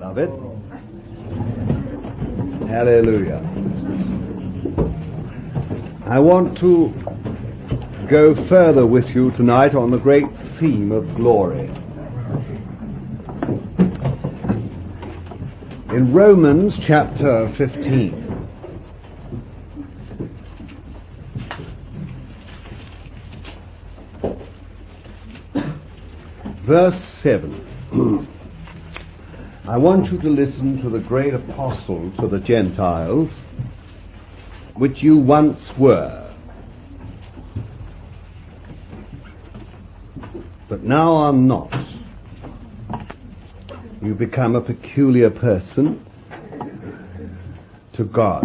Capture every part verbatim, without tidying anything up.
beloved. Hallelujah. I want to go further with you tonight on the great theme of glory. In Romans chapter fifteen, verse seven, I want you to listen to the great apostle to the Gentiles, which you once were, but now are not. You become a peculiar person to God.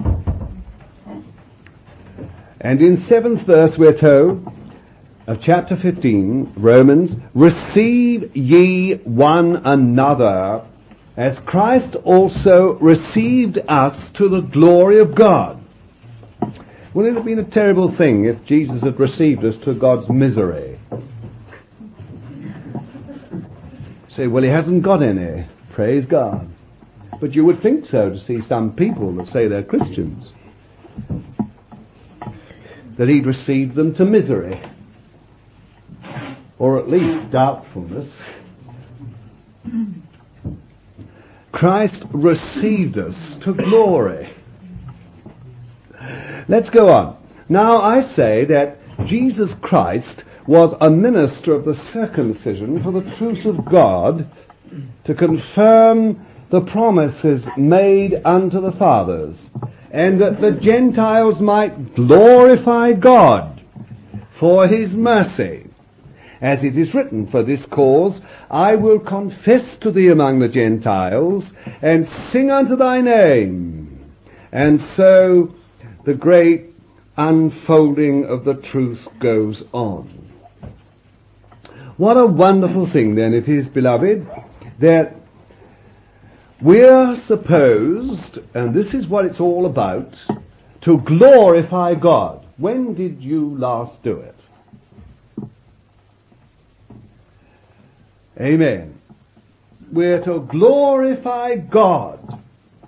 And in seventh verse we're told of chapter fifteen, Romans, receive ye one another as Christ also received us to the glory of God. Wouldn't it have been a terrible thing if Jesus had received us to God's misery? Say, well, he hasn't got any. Praise God. But you would think so to see some people that say they're Christians, that he'd received them to misery, or at least doubtfulness. Christ received us to glory. Let's go on. Now I say that Jesus Christ was a minister of the circumcision for the truth of God, to confirm the promises made unto the fathers, and that the Gentiles might glorify God for his mercy. As it is written, for this cause I will confess to thee among the Gentiles, and sing unto thy name. And so the great unfolding of the truth goes on. What a wonderful thing then it is, beloved, that we're supposed, and this is what it's all about, to glorify God. When did you last do it? Amen. We're to glorify God.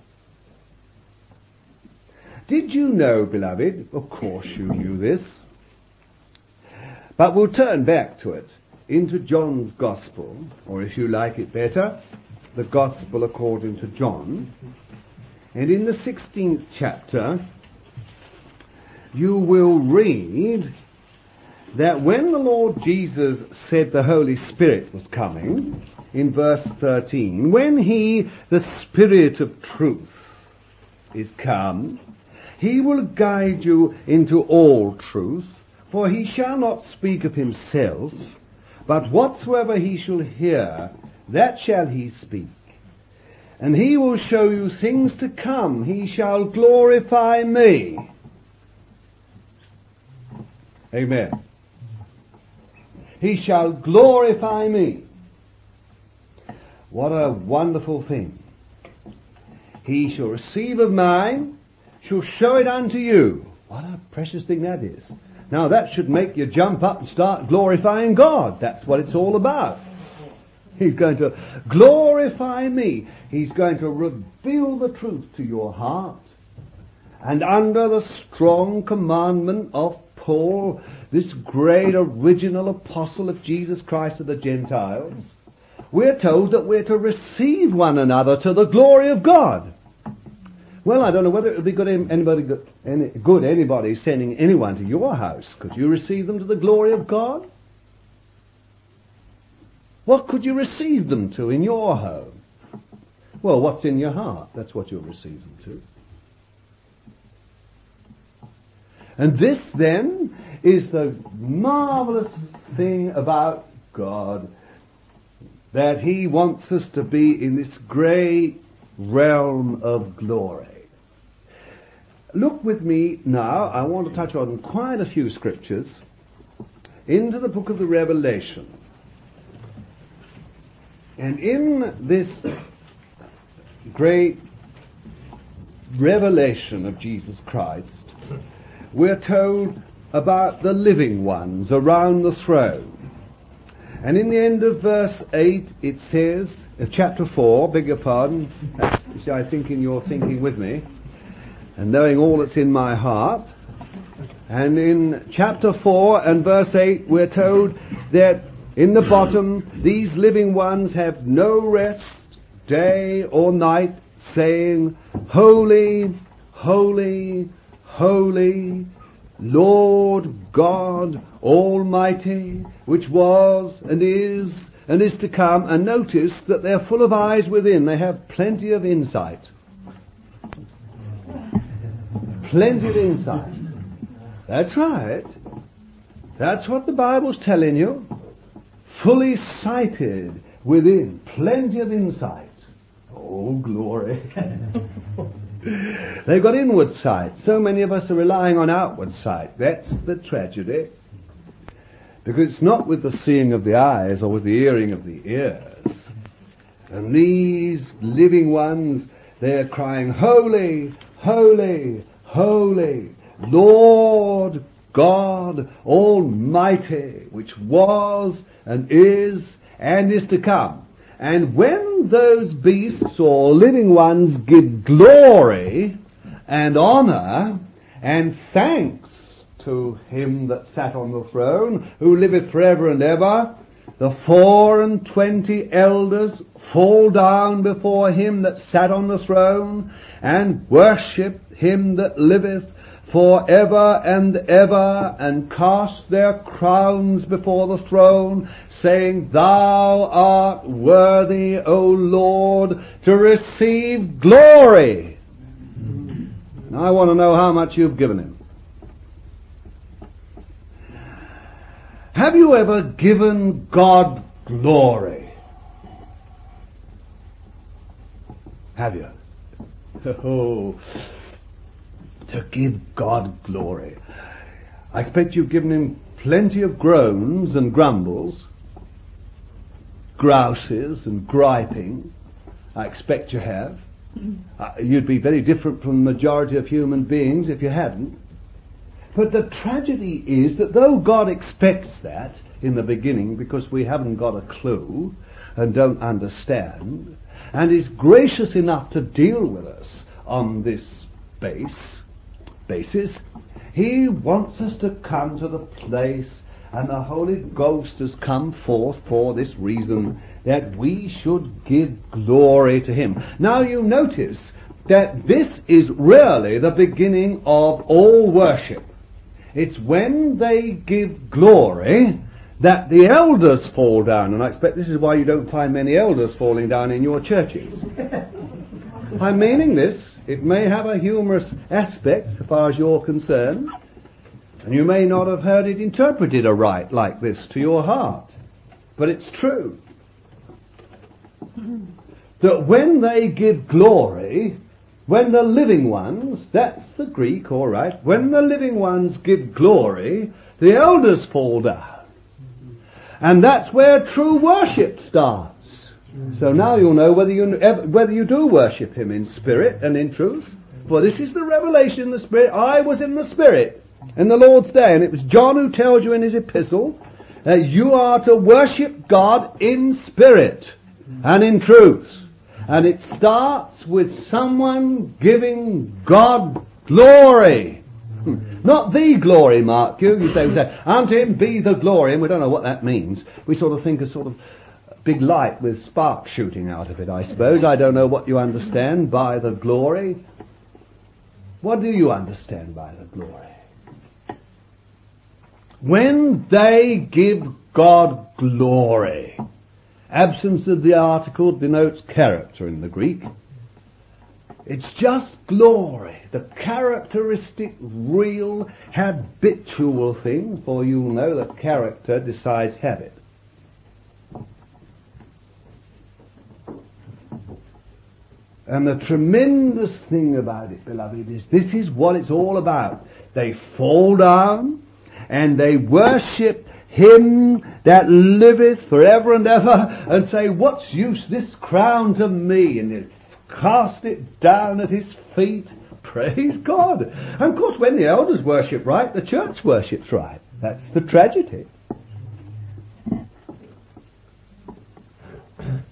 Did you know, beloved, of course you knew this, but we'll turn back to it, into John's Gospel, or if you like it better, the Gospel according to John. And in the sixteenth chapter, you will read that when the Lord Jesus said the Holy Spirit was coming, in verse thirteen, when he, the Spirit of truth, is come, he will guide you into all truth, for he shall not speak of himself, but whatsoever he shall hear, that shall he speak. And he will show you things to come. He shall glorify me. Amen. He shall glorify me. What a wonderful thing. He shall receive of mine, shall show it unto you. What a precious thing that is. Now that should make you jump up and start glorifying God. That's what it's all about. He's going to glorify me. He's going to reveal the truth to your heart. And under the strong commandment of Paul, this great original apostle of Jesus Christ to the Gentiles, we're told that we're to receive one another to the glory of God. Well, I don't know whether it would be good anybody good, any, good anybody sending anyone to your house. Could you receive them to the glory of God? What could you receive them to in your home? Well, what's in your heart? That's what you'll receive them to. And this, then, is the marvelous thing about God, that he wants us to be in this great realm of glory. Look with me now, I want to touch on quite a few scriptures, into the book of the Revelation. And in this great revelation of Jesus Christ, we're told about the living ones around the throne. And in the end of verse eight, it says, uh, chapter four, beg your pardon, that's, I think in your thinking with me, and knowing all that's in my heart. And in chapter four and verse eight, we're told that in the bottom, these living ones have no rest, day or night, saying, Holy, holy, holy, Lord God Almighty, which was and is and is to come. And notice that they're full of eyes within. They have plenty of insight. Plenty of insight. That's right. That's what the Bible's telling you. Fully sighted within. Plenty of insight. Oh, glory. They've got inward sight. So many of us are relying on outward sight. That's the tragedy. Because it's not with the seeing of the eyes or with the hearing of the ears. And these living ones, they're crying, Holy, holy, holy, Lord God Almighty, which was and is and is to come. And when those beasts or living ones give glory and honor and thanks to him that sat on the throne, who liveth forever and ever, the four and twenty elders fall down before him that sat on the throne and worship him that liveth forever and ever, and cast their crowns before the throne, saying, Thou art worthy, O Lord, to receive glory. Now I want to know how much you've given him. Have you ever given God glory? Have you? Oh, to give God glory. I expect you've given him plenty of groans and grumbles, grouses and griping. I expect you have. Uh, you'd be very different from the majority of human beings if you hadn't. But the tragedy is that though God expects that in the beginning, because we haven't got a clue and don't understand, and is gracious enough to deal with us on this base, basis, he wants us to come to the place, and the Holy Ghost has come forth for this reason, that we should give glory to him. Now you notice that this is really the beginning of all worship. It's when they give glory that the elders fall down, and I expect this is why you don't find many elders falling down in your churches. I'm meaning this. It may have a humorous aspect as far as you're concerned, and you may not have heard it interpreted aright like this to your heart, but it's true. That when they give glory, when the living ones, that's the Greek, all right, when the living ones give glory, the elders fall down. And that's where true worship starts. So now you'll know whether you whether you do worship him in spirit and in truth. For this is the revelation in the Spirit. I was in the Spirit in the Lord's day, and it was John who tells you in his epistle that you are to worship God in spirit and in truth. And it starts with someone giving God glory. Not the glory, mark you. You say, we say, unto him be the glory, and we don't know what that means. We sort of think of sort of big light with sparks shooting out of it, I suppose. I don't know what you understand by the glory. What do you understand by the glory? When they give God glory, absence of the article denotes character in the Greek. It's just glory, the characteristic, real, habitual thing, for you'll know that character decides habit. And the tremendous thing about it, beloved, is this is what it's all about. They fall down and they worship him that liveth forever and ever, and say, what's use this crown to me? And they cast it down at his feet. Praise God. And of course, when the elders worship right, the church worships right. That's the tragedy.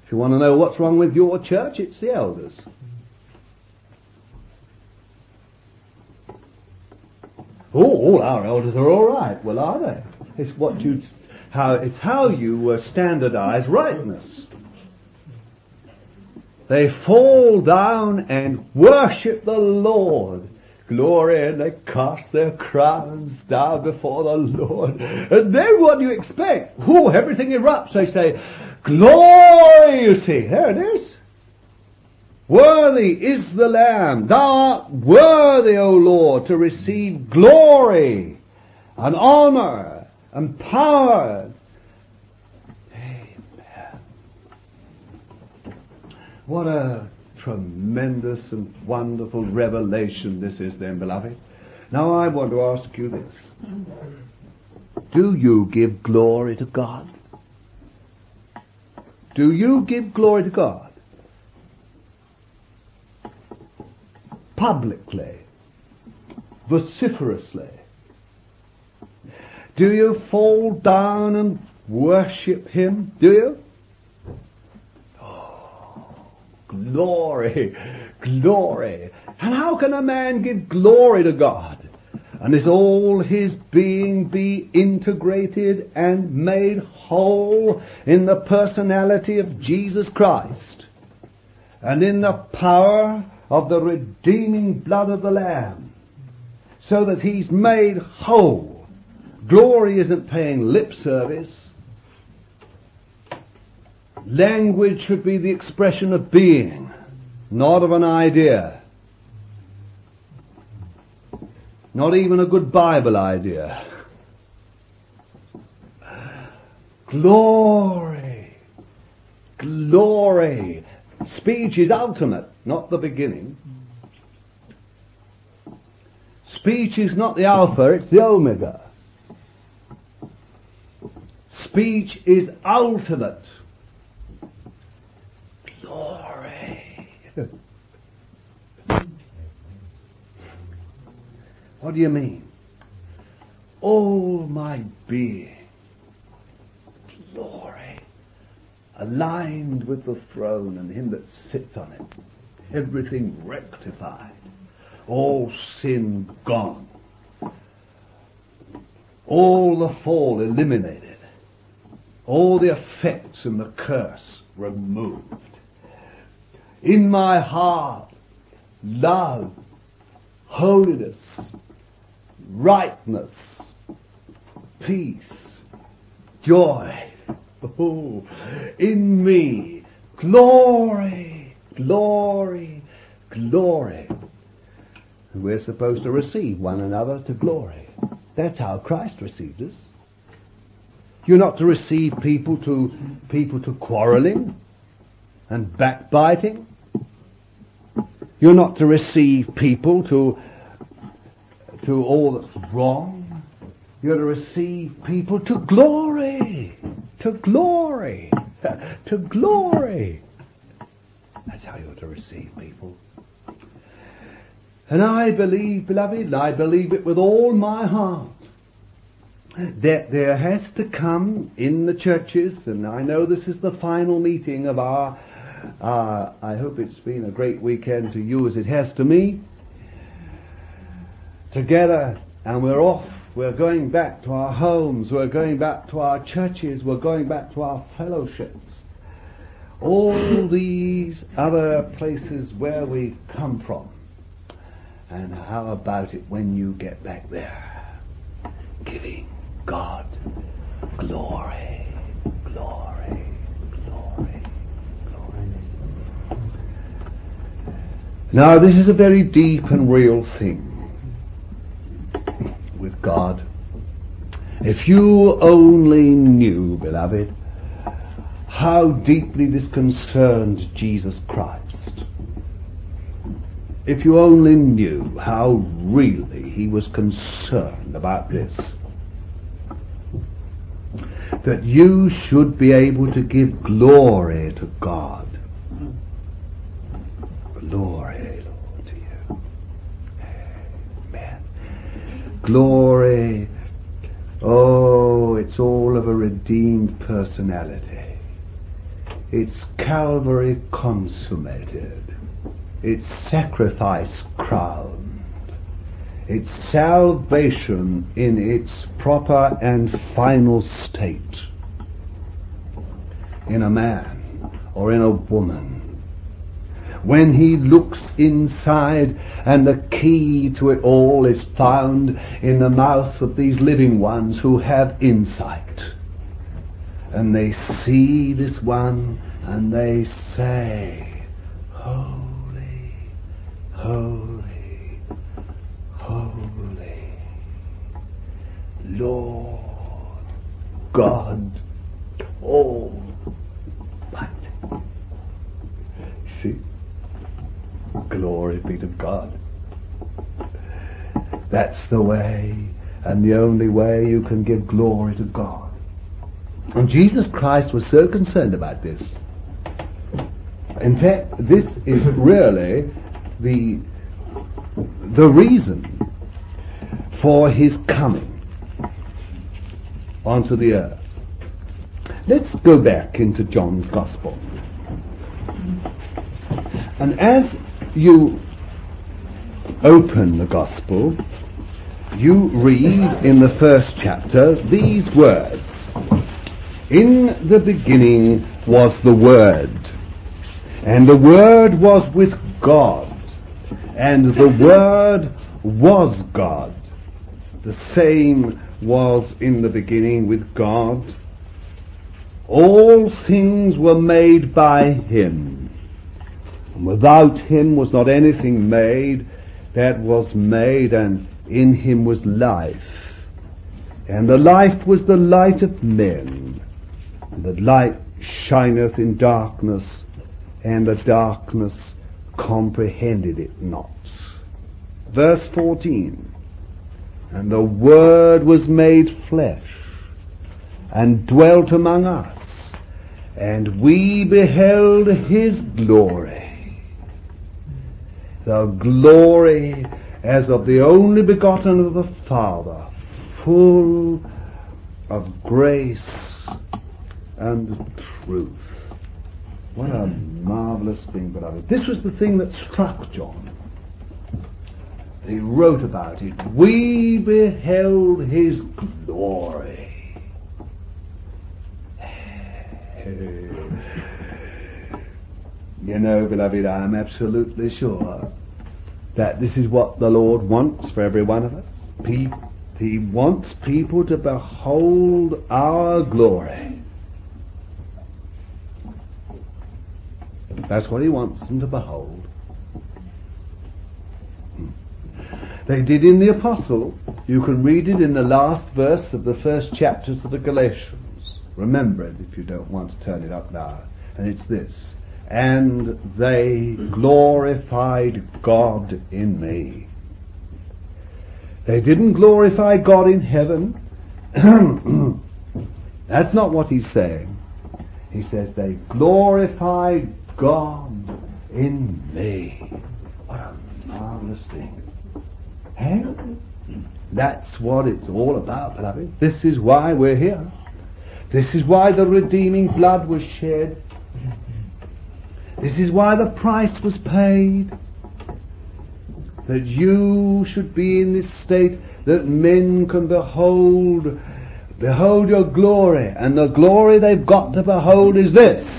If you want to know what's wrong with your church, it's the elders. Oh, all our elders are all right. Well, are they? It's what you, how it's how you uh, standardize rightness. They fall down and worship the Lord. Glory, and they cast their crowns down before the Lord. And then what do you expect? Oh, everything erupts. They say, glory, you see. There it is. Worthy is the Lamb. Thou art worthy, O Lord, to receive glory and honor and power. Amen. What a tremendous and wonderful revelation this is then, beloved. Now I want to ask you this. Do you give glory to God? Do you give glory to God? Publicly, vociferously? Do you fall down and worship Him? Do you? Oh, glory, glory. And how can a man give glory to God? And is all his being be integrated and made whole in the personality of Jesus Christ and in the power of the redeeming blood of the Lamb, so that he's made whole? Glory isn't paying lip service. Language should be the expression of being, not of an idea. Not even a good Bible idea. Glory, glory. Speech is ultimate, not the beginning. Speech is not the Alpha, it's the Omega. Speech is ultimate. Glory. What do you mean? All my being, glory, aligned with the throne and Him that sits on it. Everything rectified. All sin gone. All the fall eliminated. All the effects and the curse removed. In my heart, love, holiness, rightness, peace, joy. Oh, in me, glory, glory, glory. And we're supposed to receive one another to glory. That's how Christ received us. You're not to receive people to people to quarreling and backbiting. You're not to receive people to to all that's wrong. You're to receive people to glory, to glory, to glory. That's how you're to receive people. And I believe, beloved, I believe it with all my heart, that there has to come in the churches, and I know this is the final meeting of our, uh, I hope it's been a great weekend to you as it has to me, together, and we're off, we're going back to our homes, we're going back to our churches, we're going back to our fellowships, all these other places where we come from. And how about it when you get back there? Giving God glory, glory, glory, glory. Now this is a very deep and real thing with God. If you only knew, beloved, how deeply this concerns Jesus Christ. If you only knew how really He was concerned about this, that you should be able to give glory to God. Glory, Lord, to you. Amen. Glory. Oh, it's all of a redeemed personality. its Calvary consummated, its sacrifice crowned, its salvation in its proper and final state, in a man or in a woman. When he looks inside, and the key to it all is found in the mouth of these living ones who have insight. And they see this one, and they say, holy, holy, holy, Lord God Almighty. See? Glory be to God. That's the way, and the only way you can give glory to God. And Jesus Christ was so concerned about this. In fact, this is really the the reason for his coming onto the earth. Let's go back into John's Gospel. And as you open the Gospel, you read in the first chapter these words. In the beginning was the Word, and the Word was with God, and the Word was God. The same was in the beginning with God. All things were made by him, and without him was not anything made that was made, and in him was life. And the life was the light of men. And the light shineth in darkness, and the darkness comprehended it not. Verse fourteen. And the Word was made flesh, and dwelt among us, and we beheld his glory, the glory as of the only begotten of the Father, full of grace and truth. What a marvelous thing, beloved. This was the thing that struck John. He wrote about it. We beheld his glory. You know, beloved, I am absolutely sure that this is what the Lord wants for every one of us. He, he wants people to behold our glory. That's what he wants them to behold. They did in the Apostle. You can read it in the last verse of the first chapters of the Galatians. Remember it if you don't want to turn it up now. And it's this. And they glorified God in me. They didn't glorify God in heaven. That's not what he's saying. He says they glorified God in me. What a marvelous thing. Hey? That's what it's all about, beloved. This is why we're here. This is why the redeeming blood was shed. This is why the price was paid. That you should be in this state that men can behold, behold your glory. And the glory they've got to behold is this.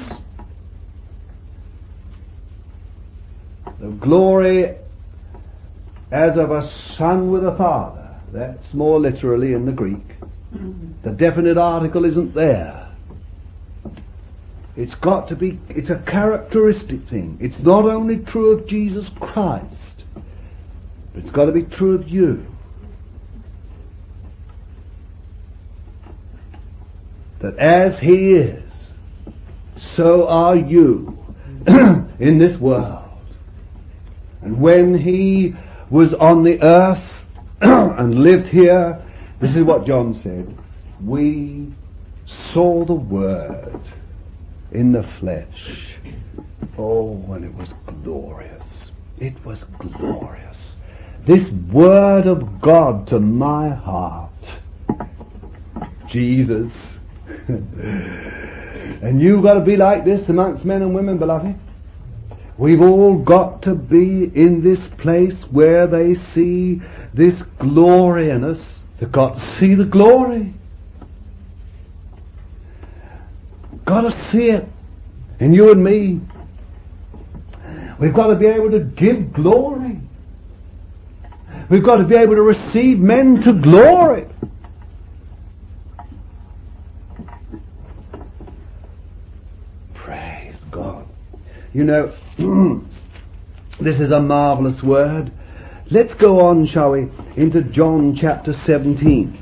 The glory as of a son with a father. That's more literally in the Greek. The definite article isn't there. It's got to be, it's a characteristic thing. It's not only true of Jesus Christ, but it's got to be true of you. That as he is, so are you in this world. And when he was on the earth and lived here, this is what John said. We saw the Word in the flesh. Oh, and it was glorious. It was glorious. This Word of God to my heart. Jesus. And you've got to be like this amongst men and women, beloved. We've all got to be in this place where they see this glory in us. They've got to see the glory. Got to see it in you and me. We've got to be able to give glory. We've got to be able to receive men to glory. Praise God. You know, this is a marvelous word. Let's go on, shall we, into John chapter seventeen.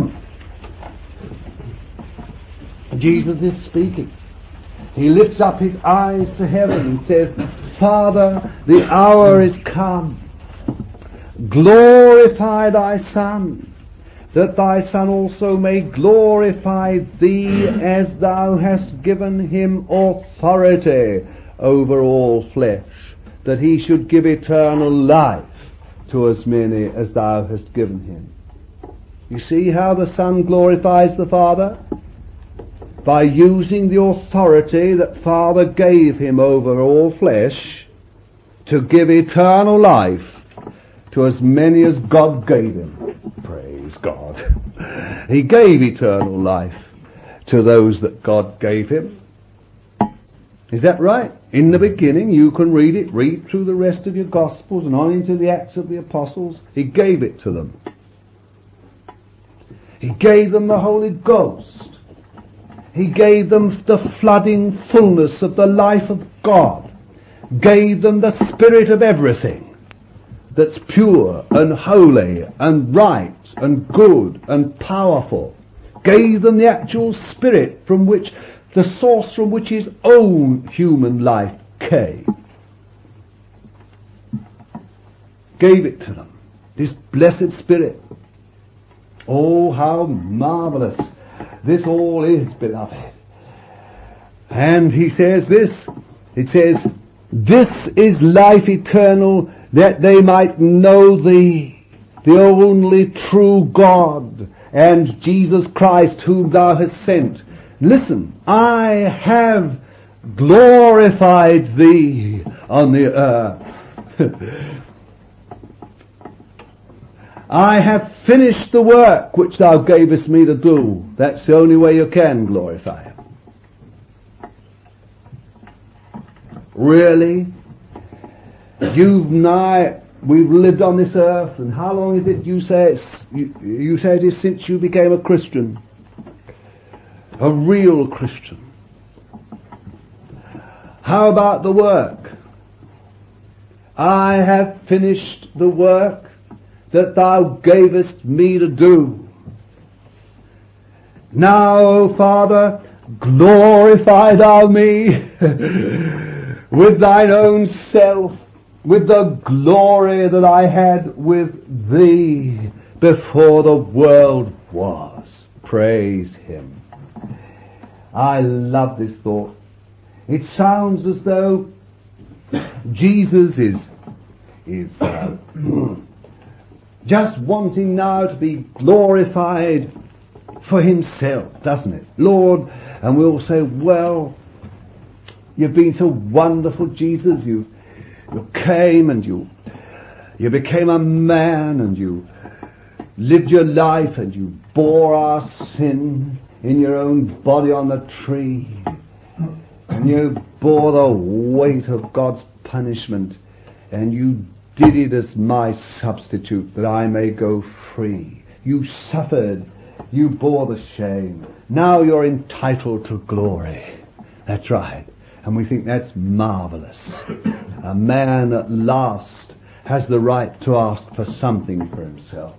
Jesus is speaking. He lifts up his eyes to heaven and says, Father, the hour is come. Glorify thy Son, that thy Son also may glorify thee, as thou hast given him authority over all flesh, that he should give eternal life to as many as thou hast given him. You see how the Son glorifies the Father? By using the authority that Father gave him over all flesh to give eternal life to as many as God gave him. Praise God. He gave eternal life to those that God gave him. Is that right? In the beginning, you can read it, read through the rest of your Gospels and on into the Acts of the Apostles. He gave it to them. He gave them the Holy Ghost. He gave them the flooding fullness of the life of God. Gave them the spirit of everything that's pure and holy and right and good and powerful. Gave them the actual spirit from which, the source from which his own human life came. Gave it to them. This blessed spirit. Oh, how marvelous this all is, beloved. And he says this, it says, this is life eternal, that they might know thee, the only true God, and Jesus Christ, whom thou hast sent. Listen, I have glorified thee on the earth. I have finished the work which thou gavest me to do. That's the only way you can glorify him. Really? You've nigh, we've lived on this earth, and how long is it you say it's, you, you say it is since you became a Christian? A real Christian. How about the work? I have finished the work that thou gavest me to do. Now, O Father, glorify thou me with thine own self, with the glory that I had with thee before the world was. Praise him. I love this thought. It sounds as though Jesus is, is uh, just wanting now to be glorified for himself, doesn't it? Lord, and we'll say, well, you've been so wonderful, Jesus. You, you came and you, you became a man and you lived your life and you bore our sin in your own body on the tree. And you bore the weight of God's punishment, and you did it as my substitute, that I may go free. You suffered. You bore the shame. Now you're entitled to glory. That's right. And we think that's marvelous. A man at last has the right to ask for something for himself.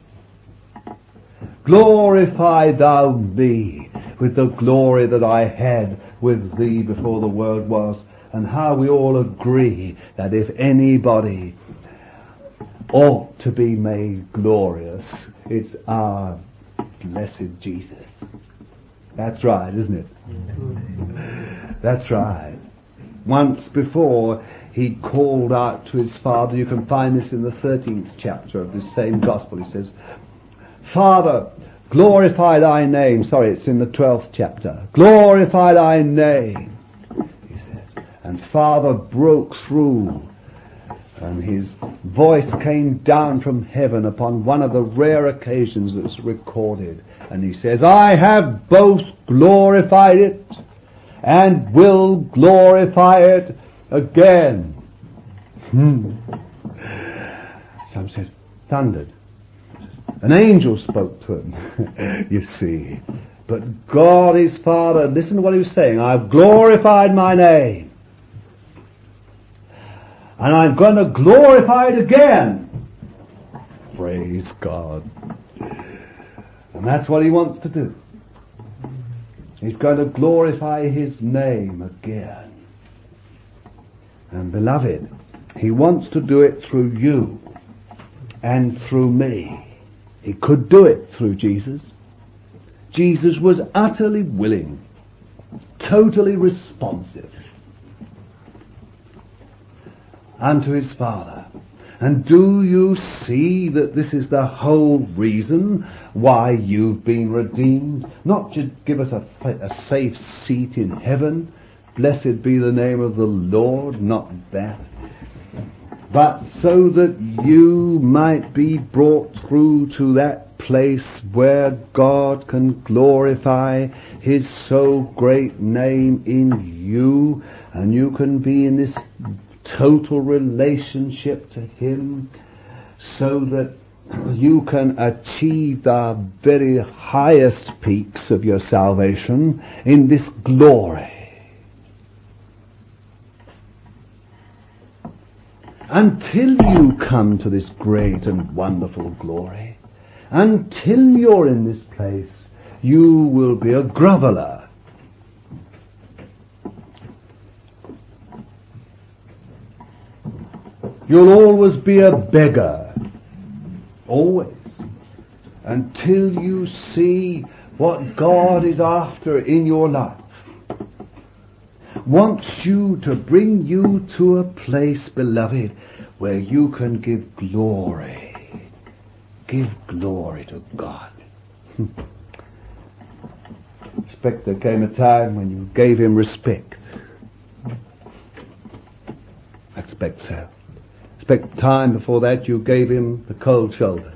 Glorify thou me with the glory that I had with thee before the world was. And how we all agree that if anybody ought to be made glorious, it's our blessed Jesus. That's right, isn't it? That's right. Once before, he called out to his Father. You can find this in the thirteenth chapter of this same Gospel. He says, Father, Glorify thy name. Sorry, it's in the twelfth chapter. Glorify thy name, he says. And Father broke through, and his voice came down from heaven upon one of the rare occasions that's recorded. And he says, I have both glorified it and will glorify it again. Hmm. Some said, thundered. An angel spoke to him, you see. But God his Father, listen to what he was saying. I've glorified my name. And I'm going to glorify it again. Praise God. And that's what he wants to do. He's going to glorify his name again. And beloved, he wants to do it through you and through me. He could do it through Jesus. Jesus was utterly willing, totally responsive unto his Father. And do you see that this is the whole reason why you've been redeemed? Not to give us a, a safe seat in heaven, blessed be the name of the Lord, not that, but so that you might be brought through to that place where God can glorify his so great name in you, and you can be in this total relationship to him, so that you can achieve the very highest peaks of your salvation in this glory. Until you come to this great and wonderful glory, until you're in this place, you will be a groveler. You'll always be a beggar. Always. Until you see what God is after in your life. Wants you to bring you to a place, beloved, where you can give glory. Give glory to God. I expect there came a time when you gave him respect. I expect so. I expect time before that you gave him the cold shoulder.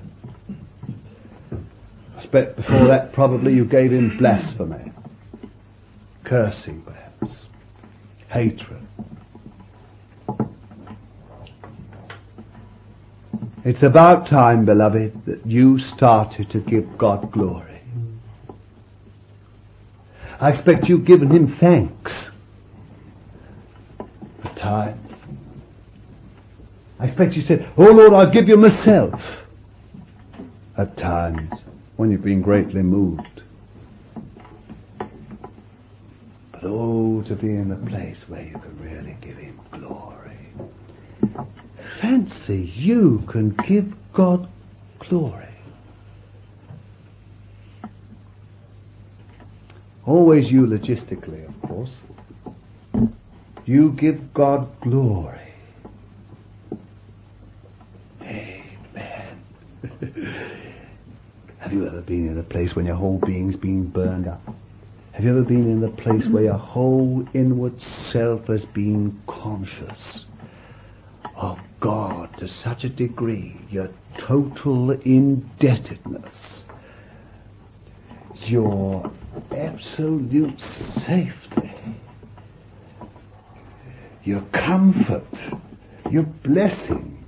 I expect before that probably you gave him blasphemy. Cursing perhaps. Hatred. It's about time, beloved, that you started to give God glory. I expect you've given him thanks at times. I expect you said, oh Lord, I give you myself at times when you've been greatly moved. But oh, to be in a place where you can really give him glory. Fancy you can give God glory. Always eulogistically, of course. You give God glory. Amen. Have you ever been in a place when your whole being's being burned up? Have you ever been in the place where your whole inward self has been conscious of God to such a degree, your total indebtedness, your absolute safety, your comfort, your blessing,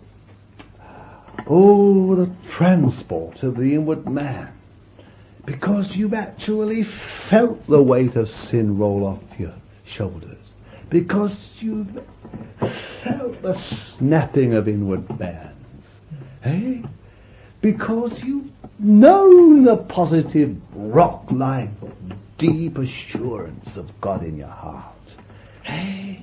oh, the transport of the inward man? Because you've actually felt the weight of sin roll off your shoulders. Because you've felt the snapping of inward bands. Eh? Because you've known the positive rock-like deep assurance of God in your heart. Eh?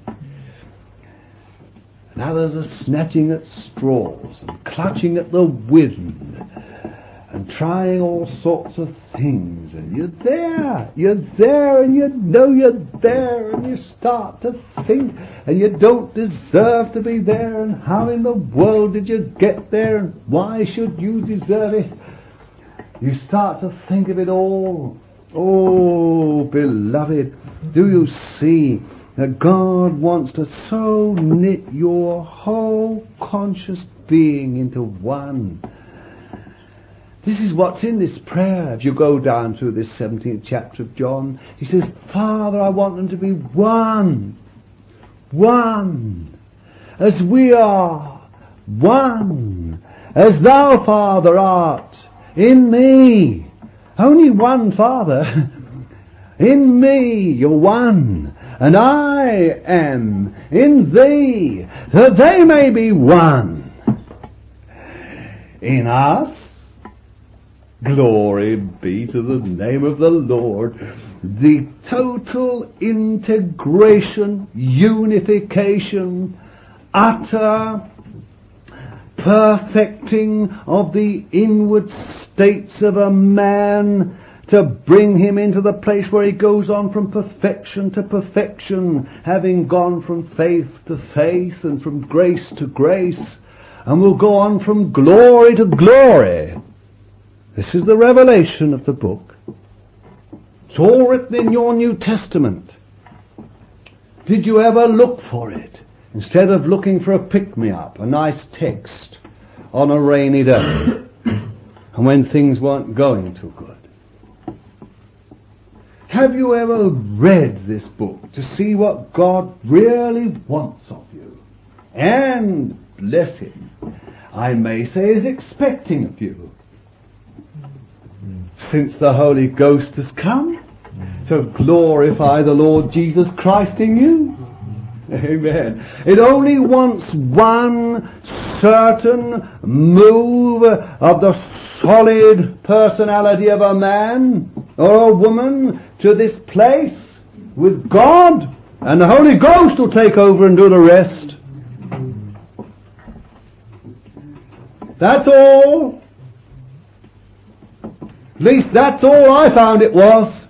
And others are snatching at straws and clutching at the wind and trying all sorts of things, and you're there, you're there, and you know you're there, and you start to think, and you don't deserve to be there, and how in the world did you get there, and why should you deserve it? You start to think of it all. Oh, beloved, do you see that God wants to so knit your whole conscious being into one? This is what's in this prayer. If you go down through this seventeenth chapter of John, he says, Father, I want them to be one. One. As we are. One. As thou, Father, art in me. Only one Father. In me, you're one. And I am in thee, that they may be one. In us, glory be to the name of the Lord. The total integration, unification, utter perfecting of the inward states of a man to bring him into the place where he goes on from perfection to perfection, having gone from faith to faith and from grace to grace, and will go on from glory to glory. This is the revelation of the book. It's all written in your New Testament. Did you ever look for it instead of looking for a pick-me-up, a nice text on a rainy day and when things weren't going too good? Have you ever read this book to see what God really wants of you? And, bless him, I may say is expecting of you, since the Holy Ghost has come to glorify the Lord Jesus Christ in you? Amen. It only wants one certain move of the solid personality of a man or a woman to this place with God, and the Holy Ghost will take over and do the rest. That's all. At least that's all I found it was.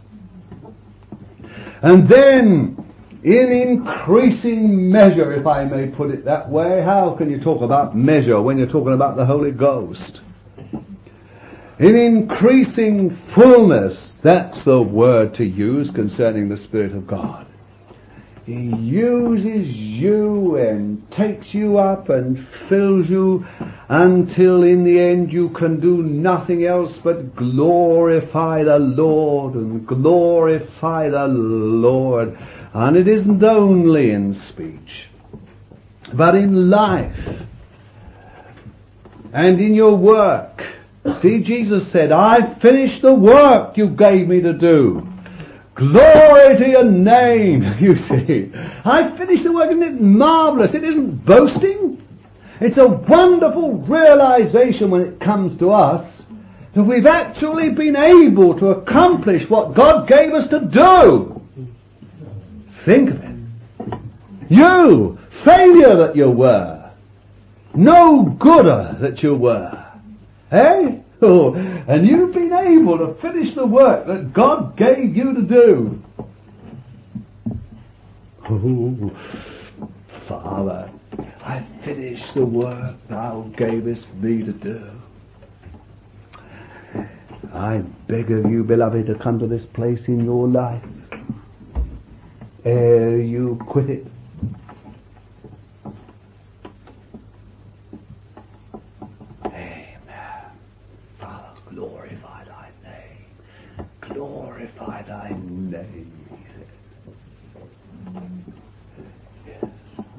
And then, in increasing measure, if I may put it that way, how can you talk about measure when you're talking about the Holy Ghost? In increasing fullness, that's the word to use concerning the Spirit of God. He uses you and takes you up and fills you until in the end you can do nothing else but glorify the Lord and glorify the Lord. And it isn't only in speech, but in life and in your work. See, Jesus said, I finished the work you gave me to do. Glory to your name, you see. I finished the work. Isn't it marvelous? It isn't boasting. It's a wonderful realization when it comes to us that we've actually been able to accomplish what God gave us to do. Think of it. You, failure that you were, no gooder that you were. Eh? Oh, and you've been able to finish the work that God gave you to do. Oh, Father, I finished the work thou gavest me to do. I beg of you, beloved, to come to this place in your life ere you quit it. Glorify thy name. Glorify thy name, he said. Yes.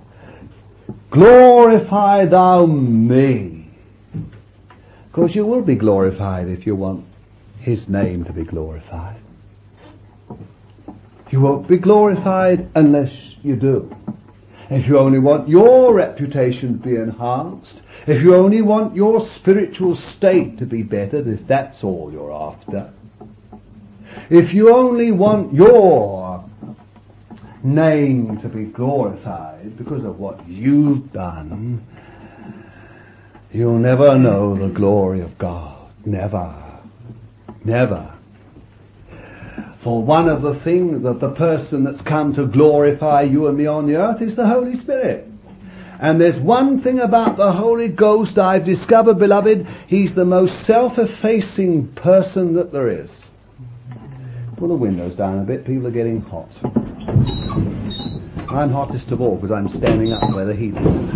Glorify thou me. Of course, you will be glorified if you want his name to be glorified. You won't be glorified unless you do. If you only want your reputation to be enhanced, if you only want your spiritual state to be bettered, if that's all you're after, if you only want your name to be glorified because of what you've done, you'll never know the glory of God. Never. Never. For one of the things that the person that's come to glorify you and me on the earth is the Holy Spirit. And there's one thing about the Holy Ghost I've discovered, beloved, he's the most self-effacing person that there is. Pull the windows down a bit, people are getting hot. I'm hottest of all because I'm standing up where the heat is.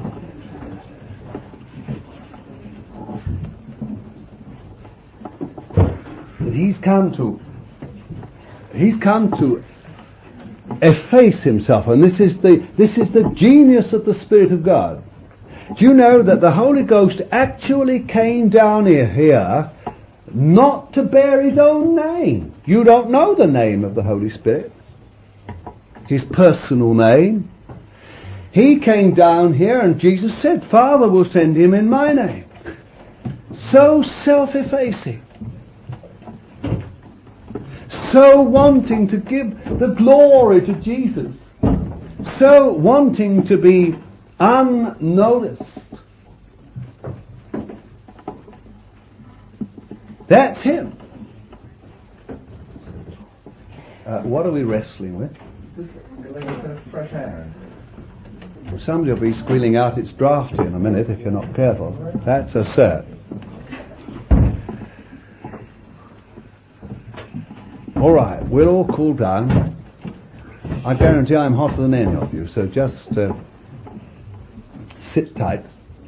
But he's come to, he's come to efface himself, and this is the this is the genius of the Spirit of God. Do you know that the Holy Ghost actually came down here, here not to bear his own name? You don't know the name of the Holy Spirit, his personal name. He came down here and Jesus said, Father will send him in my name. So self-effacing. So wanting to give the glory to Jesus. So wanting to be unnoticed. That's him. Uh, what are we wrestling with? Fresh air. Well, somebody will be squealing out it's drafty in a minute if you're not careful. That's a cert. All right, we'll all cool down. I guarantee I'm hotter than any of you, so just uh, sit tight.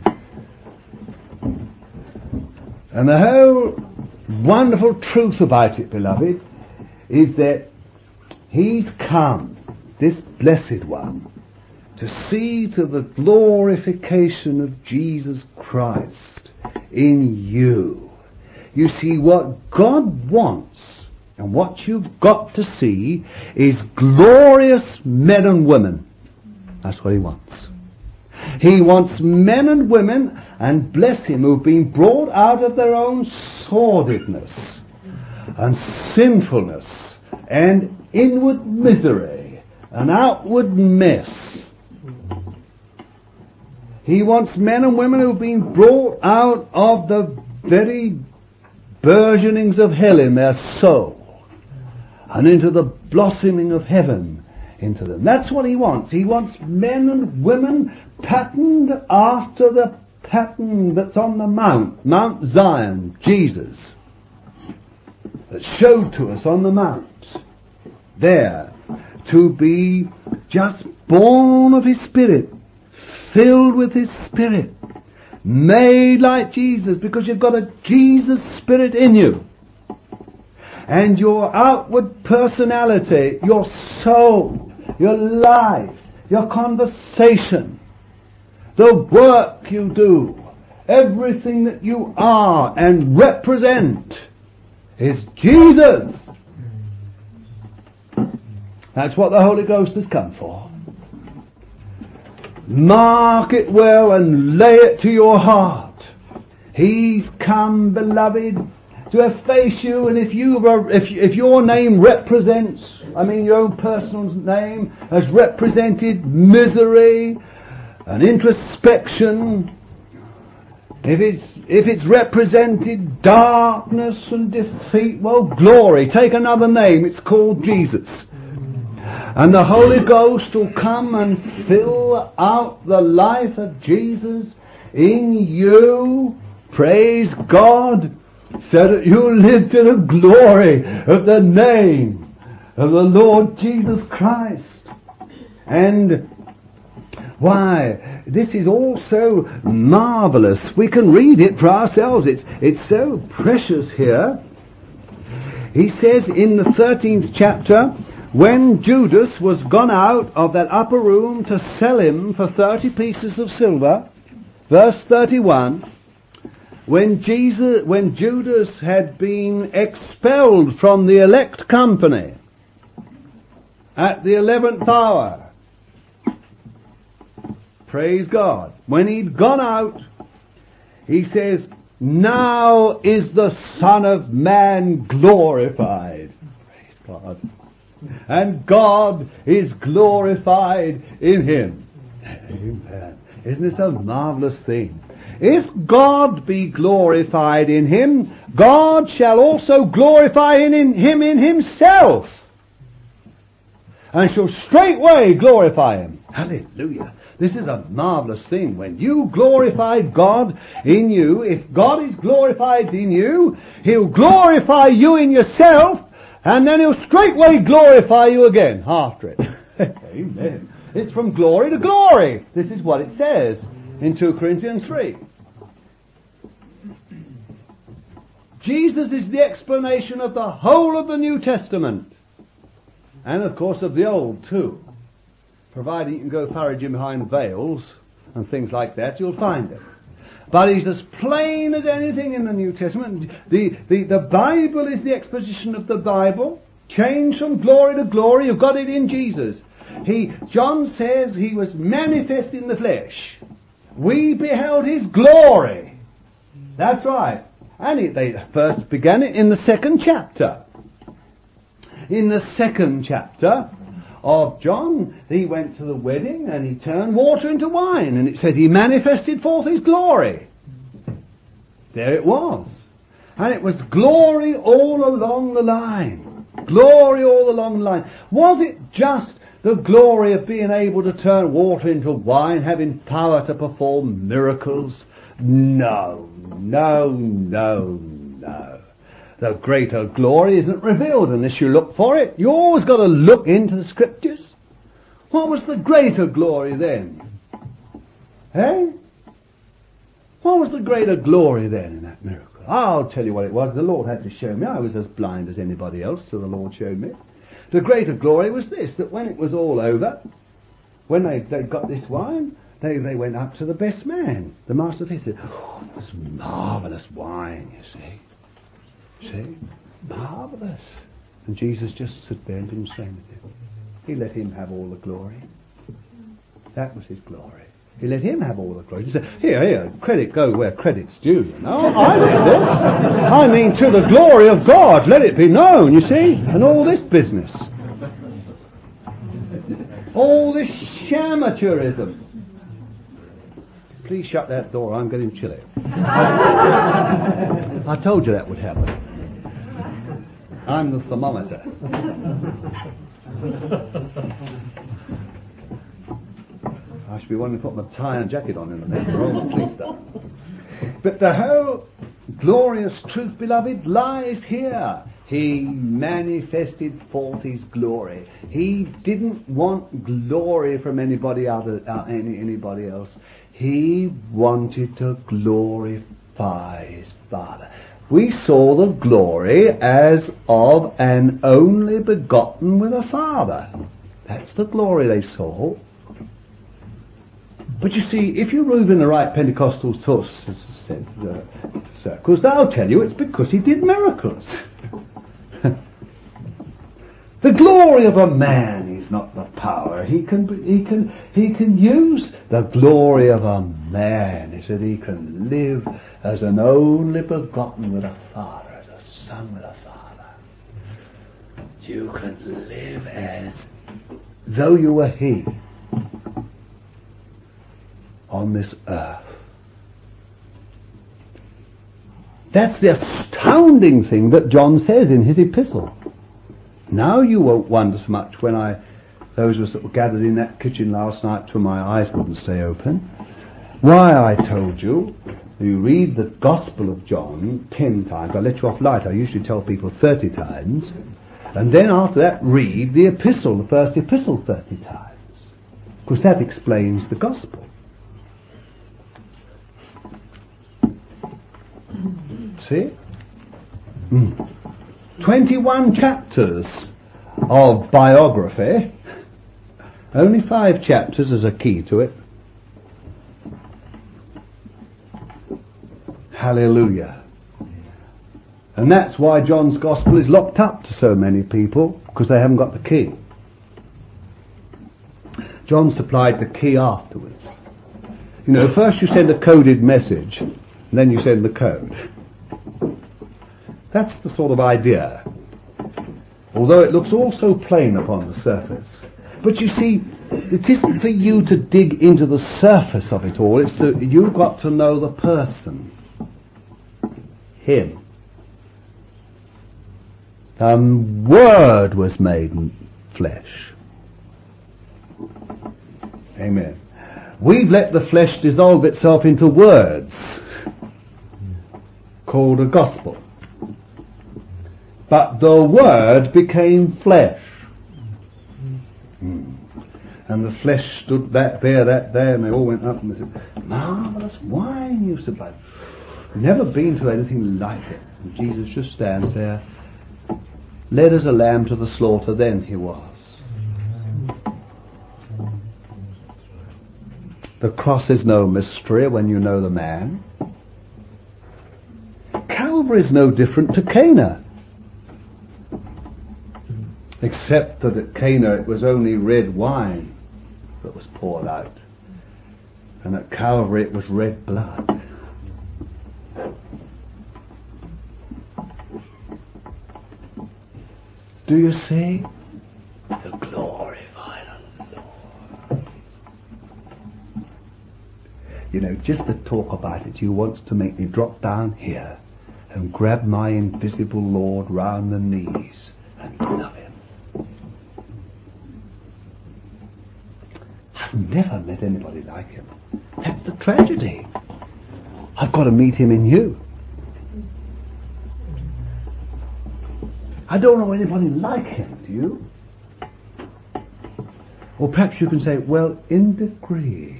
And the whole wonderful truth about it, beloved, is that he's come, this blessed one, to see to the glorification of Jesus Christ in you. You see, what God wants and what you've got to see is glorious men and women. That's what he wants. He wants men and women, and bless him, who've been brought out of their own sordidness and sinfulness and inward misery and outward mess. He wants men and women who've been brought out of the very burgeonings of hell in their soul and into the blossoming of heaven into them. That's what he wants. He wants men and women patterned after the pattern that's on the mount, Mount Zion, Jesus, that's showed to us on the mount there, to be just born of his Spirit, filled with his Spirit, made like Jesus, because you've got a Jesus Spirit in you. And your outward personality, your soul, your life, your conversation, the work you do, everything that you are and represent is Jesus. That's what the Holy Ghost has come for. Mark it well and lay it to your heart. He's come, beloved, to efface you, and if you if if your name represents, I mean your own personal name has represented misery and introspection, if it's if it's represented darkness and defeat, well, glory, take another name, it's called Jesus. And the Holy Ghost will come and fill out the life of Jesus in you, praise God, so that you live to the glory of the name of the Lord Jesus Christ. And why, this is all so marvelous. We can read it for ourselves. It's, it's so precious here. He says in the thirteenth chapter, when Judas was gone out of that upper room to sell him for thirty pieces of silver, verse thirty-one, when Jesus, when Judas had been expelled from the elect company at the eleventh hour, praise God, when he'd gone out, he says, now is the Son of Man glorified. Praise God. And God is glorified in him. Amen. Isn't this a marvelous thing? If God be glorified in him, God shall also glorify in him in himself, and shall straightway glorify him. Hallelujah. This is a marvelous thing. When you glorify God in you, if God is glorified in you, He'll glorify you in yourself, and then He'll straightway glorify you again after it. Amen. It's from glory to glory. This is what it says in two Corinthians three. Jesus is the explanation of the whole of the New Testament. And of course of the Old too. Provided you can go foraging behind veils and things like that, you'll find it. But he's as plain as anything in the New Testament. The, the, the Bible is the exposition of the Bible. Changed from glory to glory. You've got it in Jesus. He, John says he was manifest in the flesh. We beheld his glory. That's right. And it, they first began it in the second chapter. In the second chapter of John, he went to the wedding and he turned water into wine. And it says he manifested forth his glory. There it was. And it was glory all along the line. Glory all along the line. Was it just the glory of being able to turn water into wine, having power to perform miracles? No, no, no, no. The greater glory isn't revealed unless you look for it. You always got to look into the scriptures. What was the greater glory then? Eh? What was the greater glory then in that miracle? I'll tell you what it was. The Lord had to show me. I was as blind as anybody else till the Lord showed me. The greater glory was this, that when it was all over, when they, they got this wine, they, they went up to the best man, the master of the feast. Said, oh, it was marvellous wine, you see. See? Marvellous. And Jesus just stood there and didn't say anything. He let him have all the glory. That was his glory. He let him have all the glory. He said, here, here, credit go where credit's due, you know. I did this. I mean, to the glory of God, let it be known, you see. And all this business. All this shamateurism. Please shut that door, I'm getting chilly. I told you that would happen. I'm the thermometer. I should be wanting to put my tie and jacket on in a minute, or all the sleep stuff. But the whole glorious truth, beloved, lies here. He manifested forth his glory. He didn't want glory from anybody other, uh, any, anybody else. He wanted to glorify his Father. We saw the glory as of an only begotten with a Father. That's the glory they saw. But you see, if you move in the right Pentecostal circles, they'll tell you it's because he did miracles. The glory of a man is not the power. He can, he can, he can use the glory of a man. He said he can live as an only begotten with a Father, as a son with a Father. You can live as though you were he on this earth. That's the astounding thing that John says in his epistle. Now you won't wonder so much when I, those of us that were gathered in that kitchen last night till my eyes wouldn't stay open, why I told you, you read the Gospel of John ten times. I let you off light. I usually tell people thirty times. And then after that read the epistle, the first epistle thirty times. Because that explains the Gospel. See? Mm. twenty-one chapters of biography. Only five chapters as a key to it. Hallelujah. And that's why John's Gospel is locked up to so many people, because they haven't got the key. John supplied the key afterwards. You know, first you send a coded message, and then you send the code. That's the sort of idea. Although it looks all so plain upon the surface. But you see, it isn't for you to dig into the surface of it all. It's that you've got to know the person. Him. The Word was made flesh. Amen. We've let the flesh dissolve itself into words called a gospel. But the word became flesh. Mm. And the flesh stood that there, that there, and they all went up and they said, marvellous wine you supply. Never been to anything like it. And Jesus just stands there, led as a lamb to the slaughter, then he was. The cross is no mystery when you know the man. Calvary is no different to Cana. Except that at Cana it was only red wine that was poured out. And at Calvary it was red blood. Do you see? The glorified Lord. You know, just to talk about it, you wants to make me drop down here and grab my invisible Lord round the knees and love him. I've never met anybody like him. That's the tragedy. I've got to meet him in you. I don't know anybody like him, do you? Or perhaps you can say, well, in degree,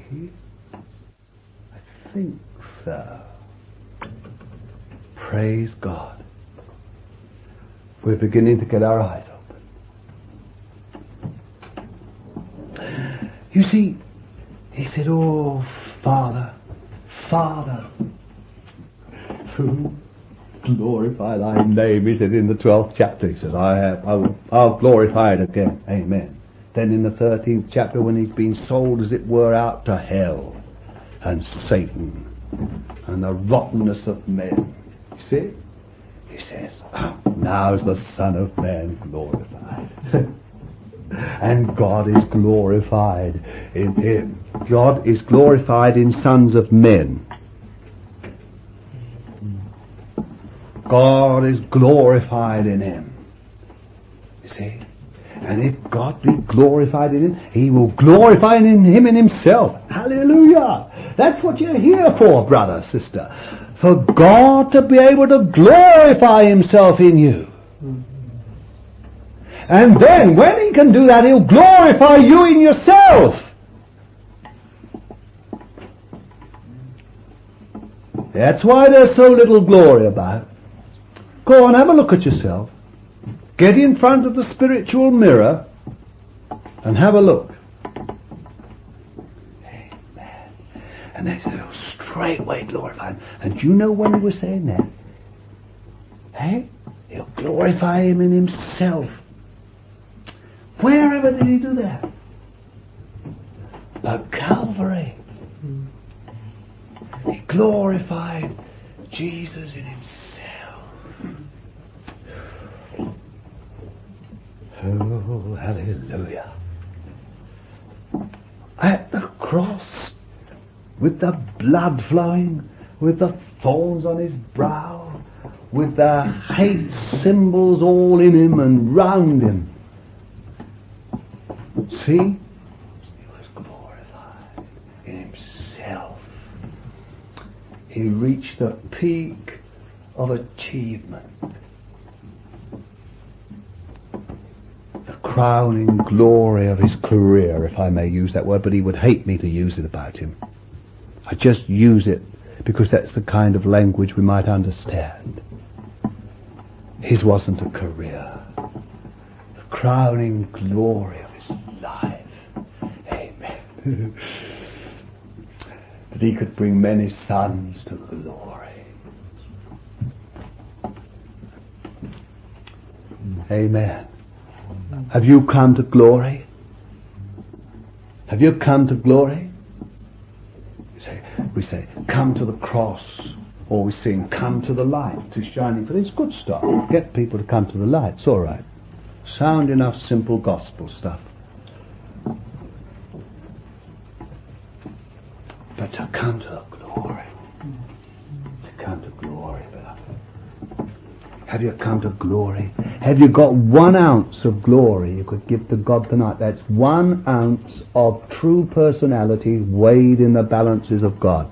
I think so. Praise God. We're beginning to get our eyes open. You see, he said, oh, Father, Father, who glorify thy name, he said in the twelfth chapter. He says, I have, I will, I'll glorify it again. Amen. Then in the thirteenth chapter, when he's been sold, as it were, out to hell and Satan and the rottenness of men. You see? He says, oh, now is the Son of Man glorified. And God is glorified in him. God is glorified in sons of men. God is glorified in him. You see? And if God be glorified in him, he will glorify in him in himself. Hallelujah! That's what you're here for, brother, sister. For God to be able to glorify himself in you. And then, when he can do that, he'll glorify you in yourself. That's why there's so little glory about it. Go on, have a look at yourself. Get in front of the spiritual mirror and have a look. Amen. And they said, oh, straightway glorify him. And do you know when he was saying that? Hey? He'll glorify him in himself. Wherever did he do that? At Calvary. He glorified Jesus in himself. Oh, hallelujah. At the cross, with the blood flowing, with the thorns on his brow, with the hate symbols all in him and round him. See? He was glorified in himself. He reached the peak of achievement. The crowning glory of his career, if I may use that word, but he would hate me to use it about him. I just use it because that's the kind of language we might understand. His wasn't a career. The crowning glory of his life. Amen. That he could bring many sons to glory. Amen. Have you come to glory? Have you come to glory? We say, we say, come to the cross. Or we sing, come to the light, to shining for this good stuff. Get people to come to the light. It's all right. Sound enough simple gospel stuff. But to come to the glory. To come to glory, beloved. Have you come to glory? Have you got one ounce of glory you could give to God tonight? That's one ounce of true personality weighed in the balances of God.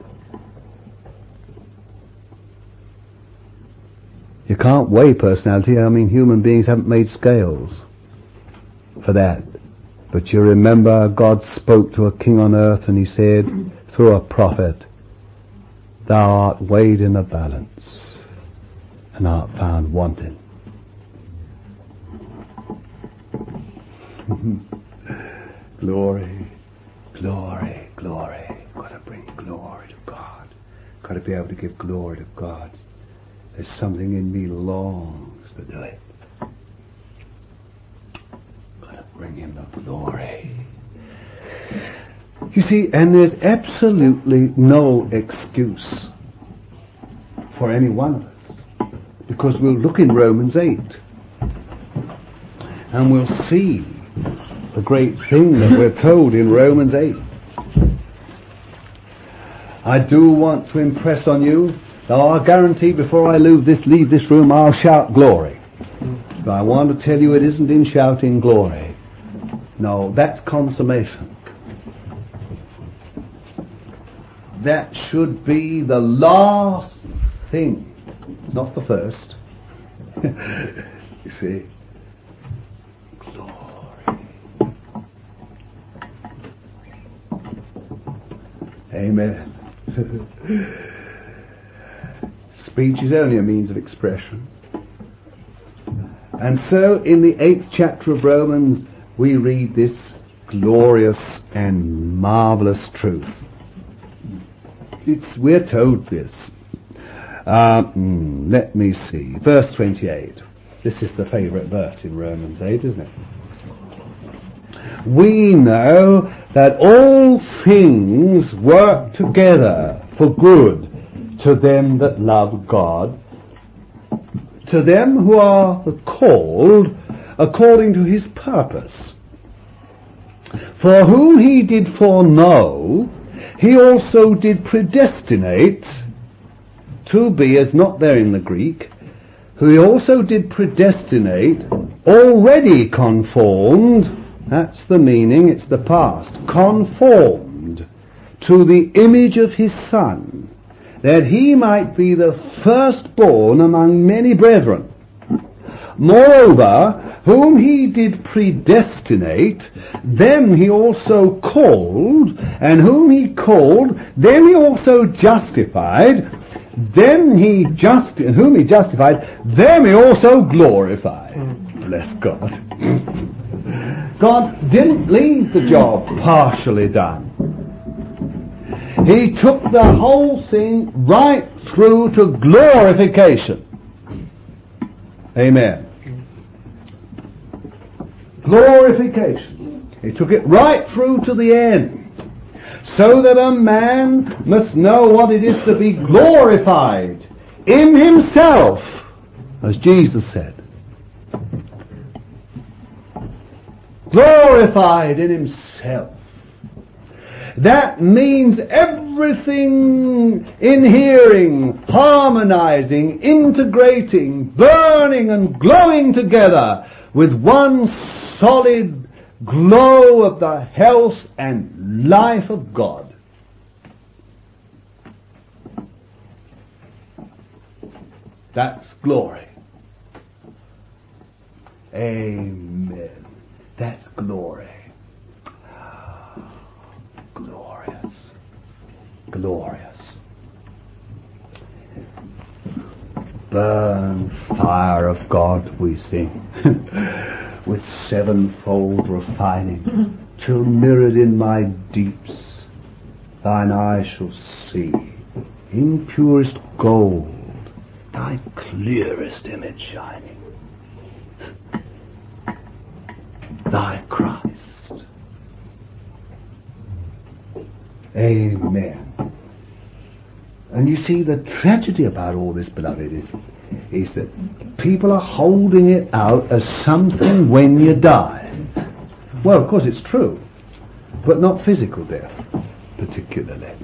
You can't weigh personality. I mean, human beings haven't made scales for that. But you remember God spoke to a king on earth and he said, through a prophet, thou art weighed in a balance and art found wanting. Glory, glory, glory. Got to bring glory to God. Got to be able to give glory to God. There's something in me longs to do it. Got to bring him the glory. You see, and there's absolutely no excuse for any one of us, because we'll look in Romans eight and we'll see the great thing that we're told in Romans eight. I do want to impress on you, though I guarantee before I leave this, leave this room I'll shout glory. But I want to tell you it isn't in shouting glory. No, that's consummation. That should be the last thing, not the first. You see? Glory. Amen. Speech is only a means of expression. And so in the eighth chapter of Romans we read this glorious and marvelous truth. It's, we're told this. Uh, mm, let me see. Verse twenty-eight. This is the favourite verse in Romans eight, isn't it? We know that all things work together for good to them that love God, to them who are called according to his purpose. For whom he did foreknow, he also did predestinate to be, as not there in the Greek, who he also did predestinate, already conformed, that's the meaning, it's the past, conformed to the image of his Son, that he might be the firstborn among many brethren. Moreover, whom he did predestinate, them he also called, and whom he called, them he also justified, them he just, and whom he justified, them he also glorified. Mm. Bless God. God didn't leave the job partially done. He took the whole thing right through to glorification. Amen. Glorification. He took it right through to the end. So that a man must know what it is to be glorified in himself, as Jesus said. Glorified in himself. That means everything inhering, harmonizing, integrating, burning and glowing together with one solid glow of the health and life of God. That's glory. Amen. That's glory. Glorious. Glorious. Burn, fire of God, we sing, with sevenfold refining, till mirrored in my deeps, thine eye shall see, in purest gold, thy clearest image shining, thy Christ. Amen. And you see, the tragedy about all this, beloved, is, is that people are holding it out as something when you die. Well, of course it's true, but not physical death, particularly.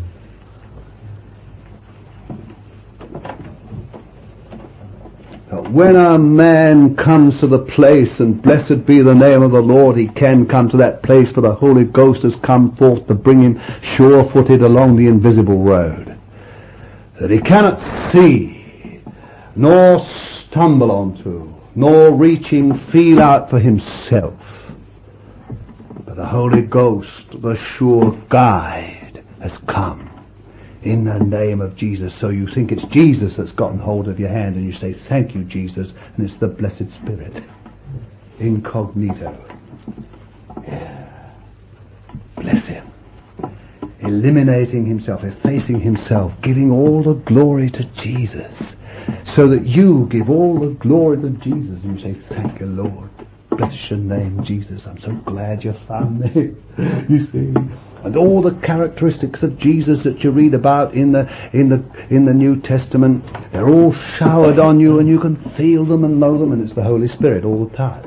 But when a man comes to the place, and blessed be the name of the Lord, he can come to that place, for the Holy Ghost has come forth to bring him sure-footed along the invisible road, that he cannot see, nor stumble onto, nor reaching feel out for himself. But the Holy Ghost, the sure guide, has come in the name of Jesus. So you think it's Jesus that's gotten hold of your hand, and you say, thank you, Jesus, and it's the blessed Spirit, incognito. Yeah. Bless him. Eliminating himself, effacing himself, giving all the glory to Jesus, so that you give all the glory to Jesus, and you say, thank you, Lord. Bless your name, Jesus. I'm so glad you found me. You see, and all the characteristics of Jesus that you read about in the in the in the New Testament, they're all showered on you, and you can feel them and know them, and it's the Holy Spirit all the time.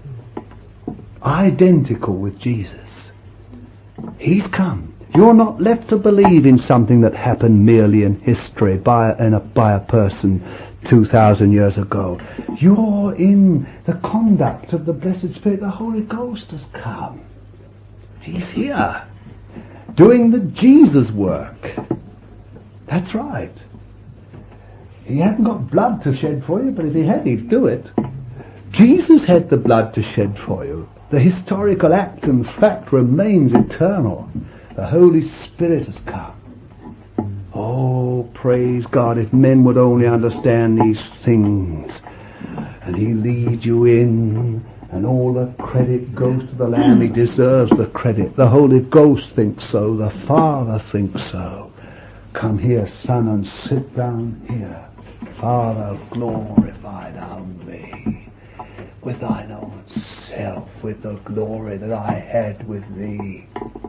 Identical with Jesus. He's come. You're not left to believe in something that happened merely in history by a, in a, by a person two thousand years ago. You're in the conduct of the blessed Spirit. The Holy Ghost has come. He's here, doing the Jesus work. That's right. He hadn't got blood to shed for you, but if he had, he'd do it. Jesus had the blood to shed for you. The historical act and fact remains eternal. The Holy Spirit has come. Oh, praise God, if men would only understand these things. And he leads you in, and all the credit goes to the Lamb. He deserves the credit. The Holy Ghost thinks so. The Father thinks so. Come here, Son, and sit down here. Father, glorify thou me with thine own self, with the glory that I had with thee.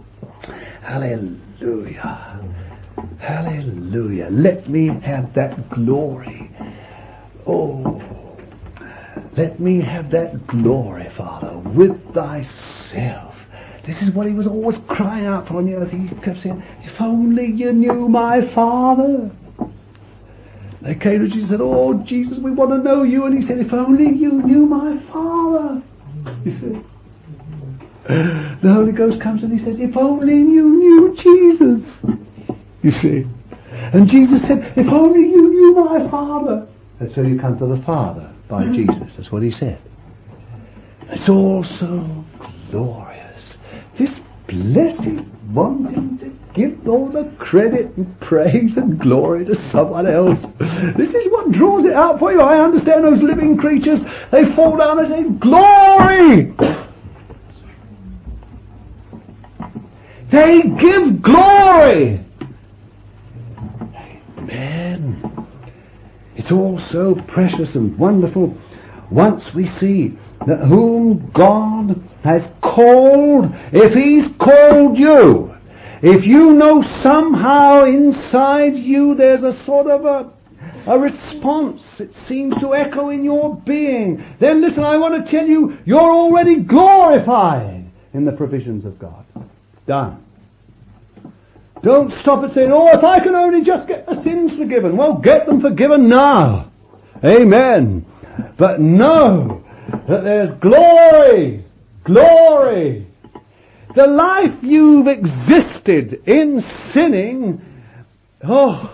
Hallelujah. Hallelujah. Let me have that glory. Oh, let me have that glory, Father, with thyself. This is what he was always crying out for on the earth. He kept saying, if only you knew my Father. They came to Jesus and said, oh, Jesus, we want to know you. And he said, if only you knew my Father. You see? The Holy Ghost comes and he says, if only you knew Jesus. You see? And Jesus said, if only you knew my Father. And so you come to the Father by Jesus. That's what he said. It's all so glorious. This blessed wanting to give all the credit and praise and glory to someone else. This is what draws it out for you. I understand those living creatures, they fall down and say, glory! They give glory! Amen. It's all so precious and wonderful once we see that whom God has called, if he's called you, if you know somehow inside you there's a sort of a, a response, it seems to echo in your being, then listen, I want to tell you, you're already glorified in the provisions of God. Done. Don't stop at saying, oh, if I can only just get the sins forgiven. Well, get them forgiven now. Amen. But know that there's glory, glory. The life you've existed in sinning, oh,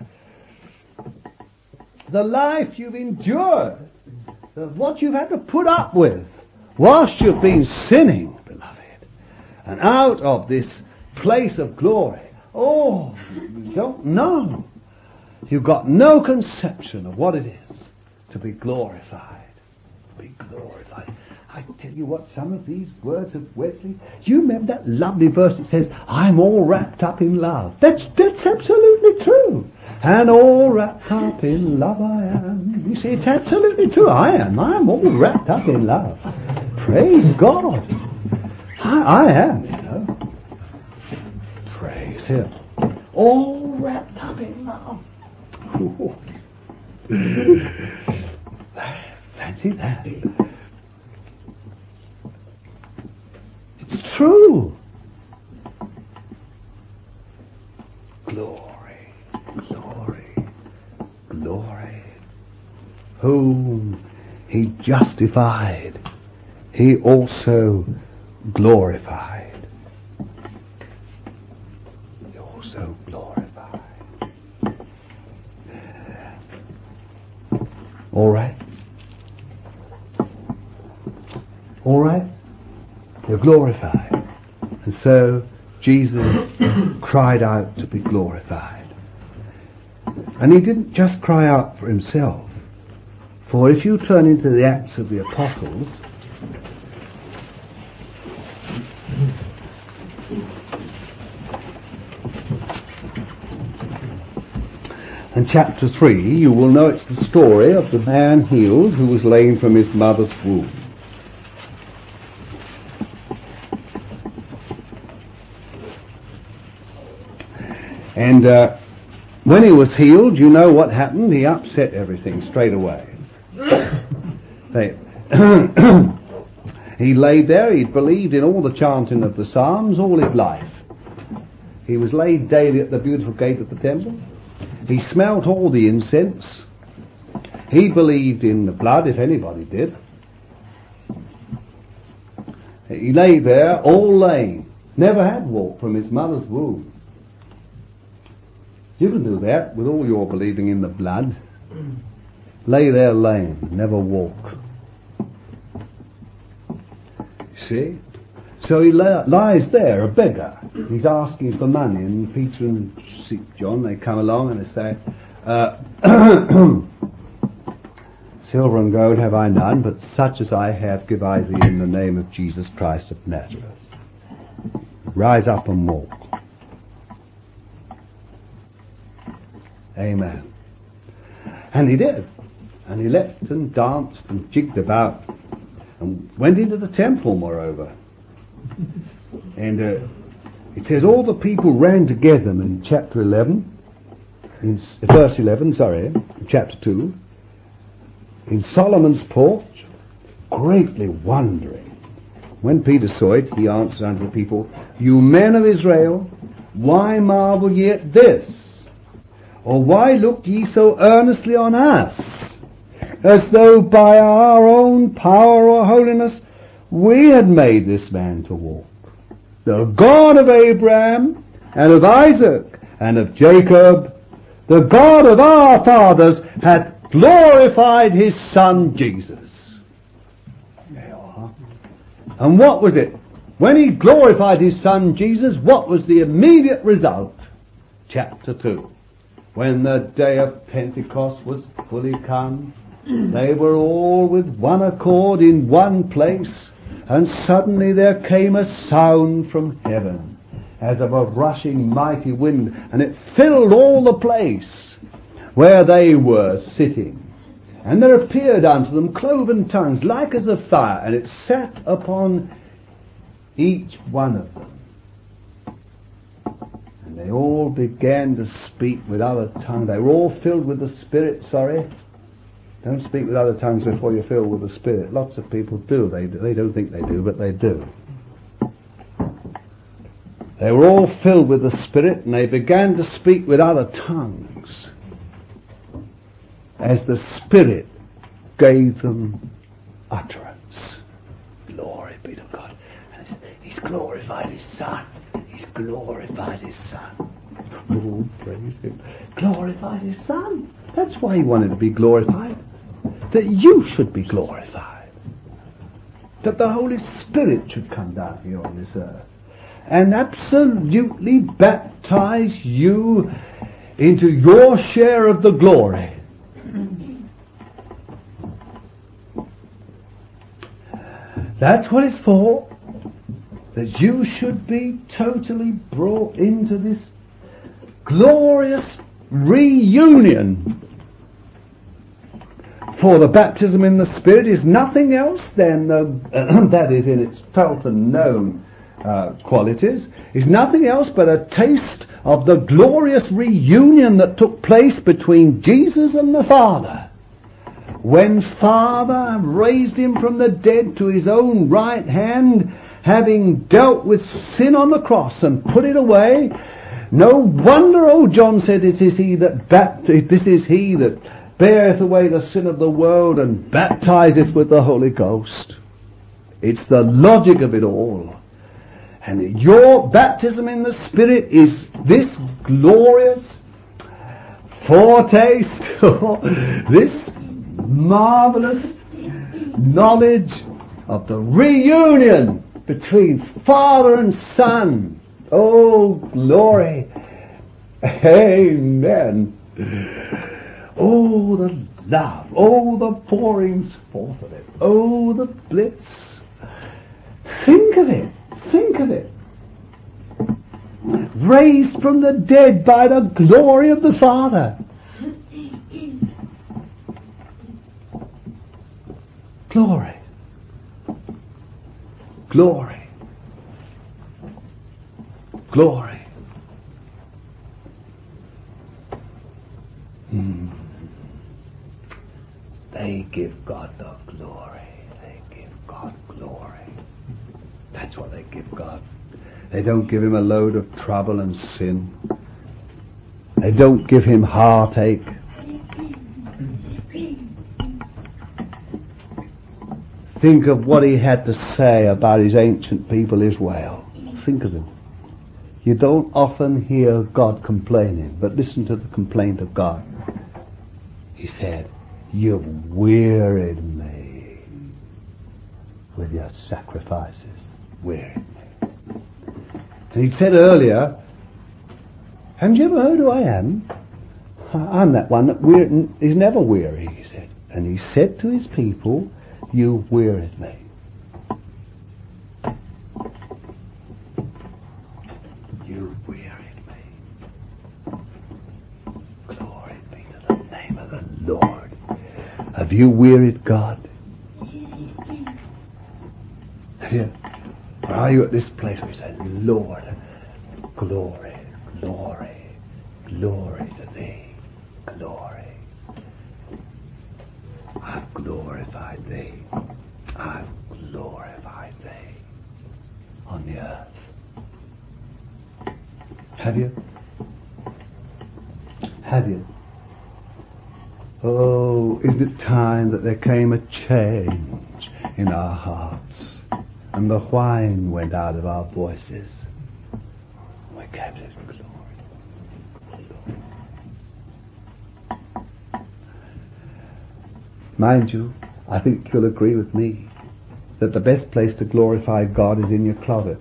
the life you've endured, what you've had to put up with whilst you've been sinning, beloved, and out of this place of glory. Oh, you don't know. You've got no conception of what it is to be glorified. Be glorified. I tell you what, some of these words of Wesley, you remember that lovely verse that says, I'm all wrapped up in love. That's, that's absolutely true. And all wrapped up in love I am. You see, it's absolutely true. I am. I'm all wrapped up in love. Praise God. I, I am, you know. Praise Him. All wrapped up in love. Fancy that. It's true. Glory, glory, glory. whom he justified, he also glorified. He also glorified. All right? All right? You're glorified. And so Jesus cried out to be glorified. And he didn't just cry out for himself. For if you turn into the Acts of the Apostles, in chapter three, you will know it's the story of the man healed who was lame from his mother's womb. And uh, when he was healed, you know what happened? He upset everything straight away. They, he laid there, he'd believed in all the chanting of the Psalms all his life. He was laid daily at the beautiful gate of the temple. He smelt all the incense. He believed in the blood, if anybody did. He lay there, all lame. Never had walked from his mother's womb. You can do that with all your believing in the blood. Lay there lame, never walk. See? So he li- lies there, a beggar. He's asking for money, and Peter and John, they come along and they say, uh, silver and gold have I none, but such as I have give I thee in the name of Jesus Christ of Nazareth. Rise up and walk. Amen. And he did. And he leapt and danced and jigged about and went into the temple, moreover. And uh, it says all the people ran together in chapter eleven, in verse eleven, sorry, in chapter two, in Solomon's porch, greatly wondering. When Peter saw it, he answered unto the people, You men of Israel, why marvel ye at this? Or why looked ye so earnestly on us, as though by our own power or holiness we had made this man to walk? The God of Abraham, and of Isaac, and of Jacob, the God of our fathers, hath glorified his Son Jesus. There you are. And what was it? When he glorified his Son Jesus, what was the immediate result? Chapter two. When the day of Pentecost was fully come, they were all with one accord in one place, and suddenly there came a sound from heaven, as of a rushing mighty wind, and it filled all the place where they were sitting. And there appeared unto them cloven tongues, like as of fire, and it sat upon each one of them. And they all began to speak with other tongues. They were all filled with the Spirit, sorry. Don't speak with other tongues before you're filled with the Spirit. Lots of people do. They, they don't think they do, but they do. They were all filled with the Spirit, and they began to speak with other tongues as the Spirit gave them utterance. Glory be to God. And it said, He's glorified His Son. He's glorified His Son. Oh, praise Him. Glorified His Son. That's why He wanted to be glorified. That you should be glorified. That the Holy Spirit should come down here on this earth and absolutely baptize you into your share of the glory. That's what it's for. That you should be totally brought into this glorious reunion. For the baptism in the Spirit is nothing else than, uh, that is in its felt and known uh, qualities, is nothing else but a taste of the glorious reunion that took place between Jesus and the Father. When Father raised Him from the dead to His own right hand, having dealt with sin on the cross and put it away, no wonder old John said, it is he that bapt- this is he that beareth away the sin of the world, and baptizeth with the Holy Ghost. It's the logic of it all. And your baptism in the Spirit is this glorious foretaste, this marvelous knowledge of the reunion between Father and Son. Oh, glory. Amen. Oh, the love. Oh, the pourings forth of it. Oh, the bliss. Think of it. Think of it. Raised from the dead by the glory of the Father. Glory. Glory. Glory. Hmm. They give God the glory. They give God glory. That's what they give God. They don't give him a load of trouble and sin. They don't give him heartache. Think of what he had to say about his ancient people Israel. Think of him. You don't often hear God complaining, but listen to the complaint of God. He said, "You've wearied me with your sacrifices." Wearied me. And he said earlier, haven't you ever heard who I am? I'm that one that weir- is never weary, he said. And he said to his people, "You wearied me." You wearied me. Glory be to the name of the Lord. Have you wearied God? Have you? Or are you at this place where you say, "Lord, glory, glory, glory to thee, glory. I've glorified thee. I've glorified thee on the earth." Have you? Have you? Oh, isn't it time that there came a change in our hearts? And the wine went out of our voices. We gave it glory. Mind you, I think you'll agree with me that the best place to glorify God is in your closet.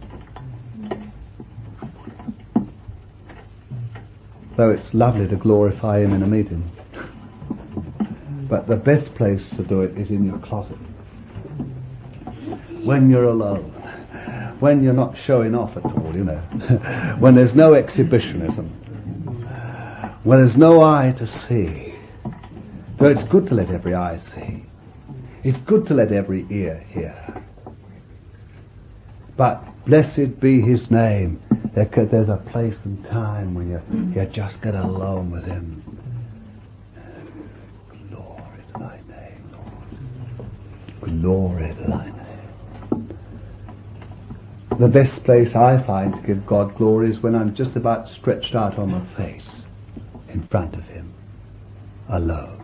Though it's lovely to glorify him in a meeting. But the best place to do it is in your closet. When you're alone, when you're not showing off at all, you know, when there's no exhibitionism, when there's no eye to see. Though it's good to let every eye see. It's good to let every ear hear. But blessed be his name. There could, there's a place and time when you, you just get alone with him. Glory to thy name, Lord. Glory to thy name. The best place I find to give God glory is when I'm just about stretched out on my face in front of him, alone.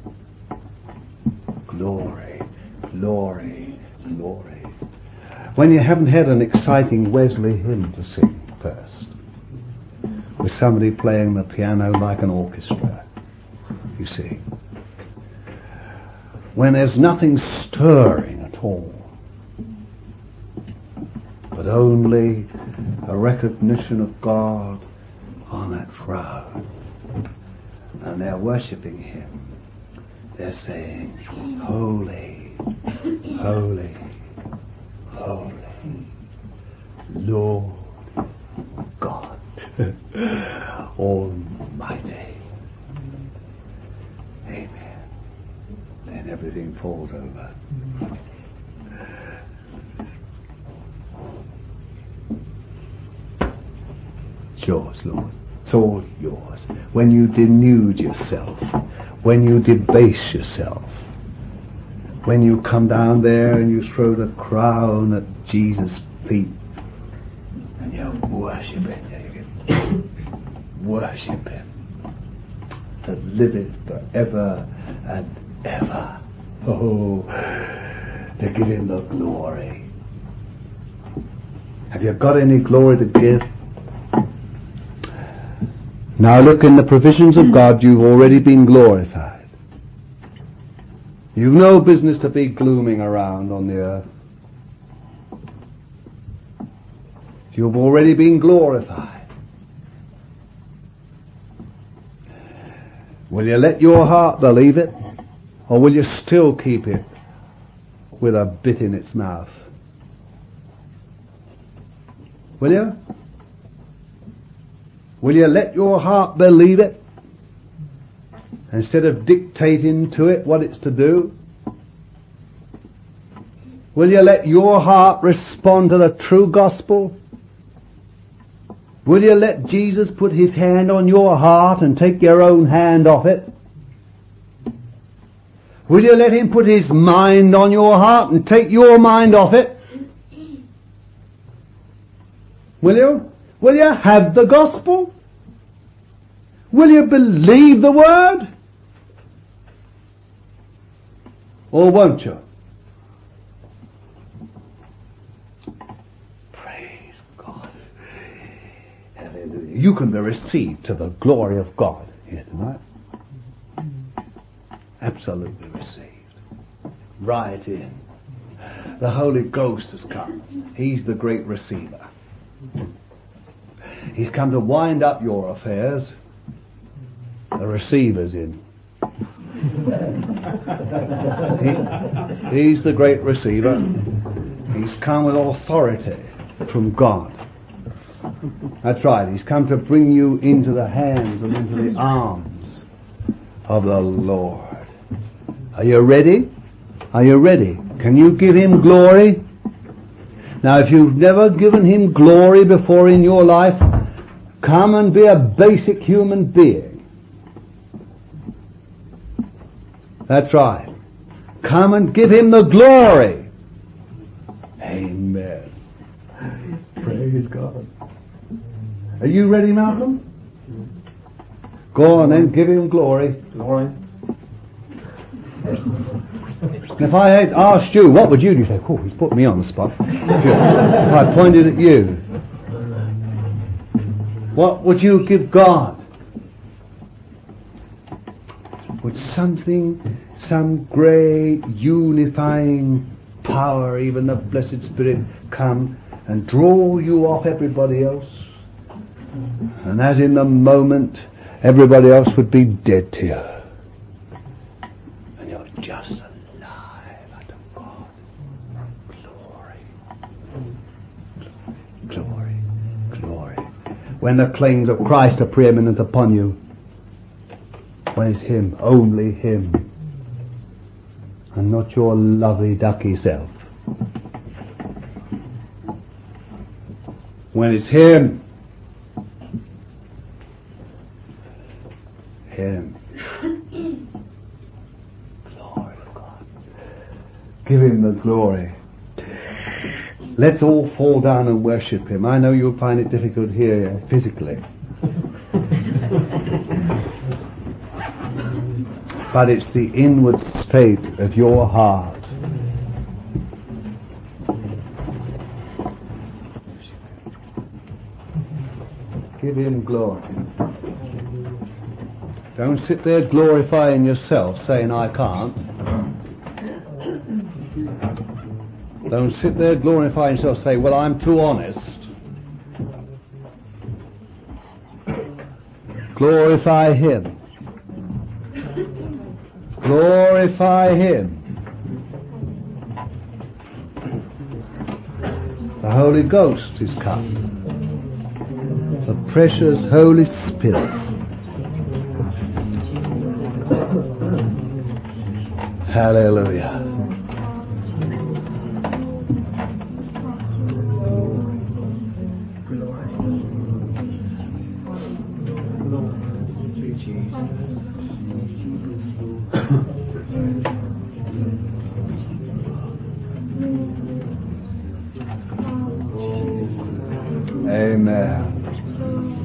Glory, glory, glory. When you haven't had an exciting Wesley hymn to sing first, with somebody playing the piano like an orchestra, you see. When there's nothing stirring at all, but only a recognition of God on that throne. And they're worshipping him. They're saying, "Holy, holy, holy, Lord God Almighty." Amen. Then everything falls over. It's yours, Lord. It's all yours. When you denude yourself, when you debase yourself, when you come down there and you throw the crown at Jesus' feet, and you worship him, you worship him. that liveth forever and ever. Oh, to give him the glory. Have you got any glory to give? Now look, in the provisions of God, you've already been glorified. You've no business to be glooming around on the earth. You've already been glorified. Will you let your heart believe it? Or will you still keep it with a bit in its mouth? Will you? Will you let your heart believe it instead of dictating to it what it's to do? Will you let your heart respond to the true gospel? Will you let Jesus put his hand on your heart and take your own hand off it? Will you let him put his mind on your heart and take your mind off it? Will you? Will you have the gospel? Will you believe the word? Or won't you? Praise God. Hallelujah. You can be received to the glory of God here tonight. Absolutely received. Right in. The Holy Ghost has come. He's the great receiver. He's come to wind up your affairs. The receiver's in. he, he's the great receiver. He's come with authority from God. That's right. He's come to bring you into the hands and into the arms of the Lord. Are you ready? Are you ready? Can you give him glory? Now, if you've never given him glory before in your life, come and be a basic human being. That's right. Come and give him the glory. Amen. Praise God. Are you ready, Malcolm? Go on then, give him glory. Glory. If I had asked you, what would you do? You say, oh, he's put me on the spot. If I pointed at you, what would you give God? Would something, some great unifying power, even the Blessed Spirit, come and draw you off everybody else? And as in the moment, everybody else would be dead to you. And you're just alive unto God. Glory. Glory. Glory. When the claims of Christ are preeminent upon you, when it's him, only him, and not your lovey-ducky self. When it's him, him. Glory to God. Give him the glory. Let's all fall down and worship him. I know you'll find it difficult here physically. But it's the inward state of your heart. Give him glory. Don't sit there glorifying yourself, saying, I can't. Don't sit there glorifying yourself, say, well, I'm too honest. Glorify him. Glorify him. The Holy Ghost is come. The precious Holy Spirit. Hallelujah.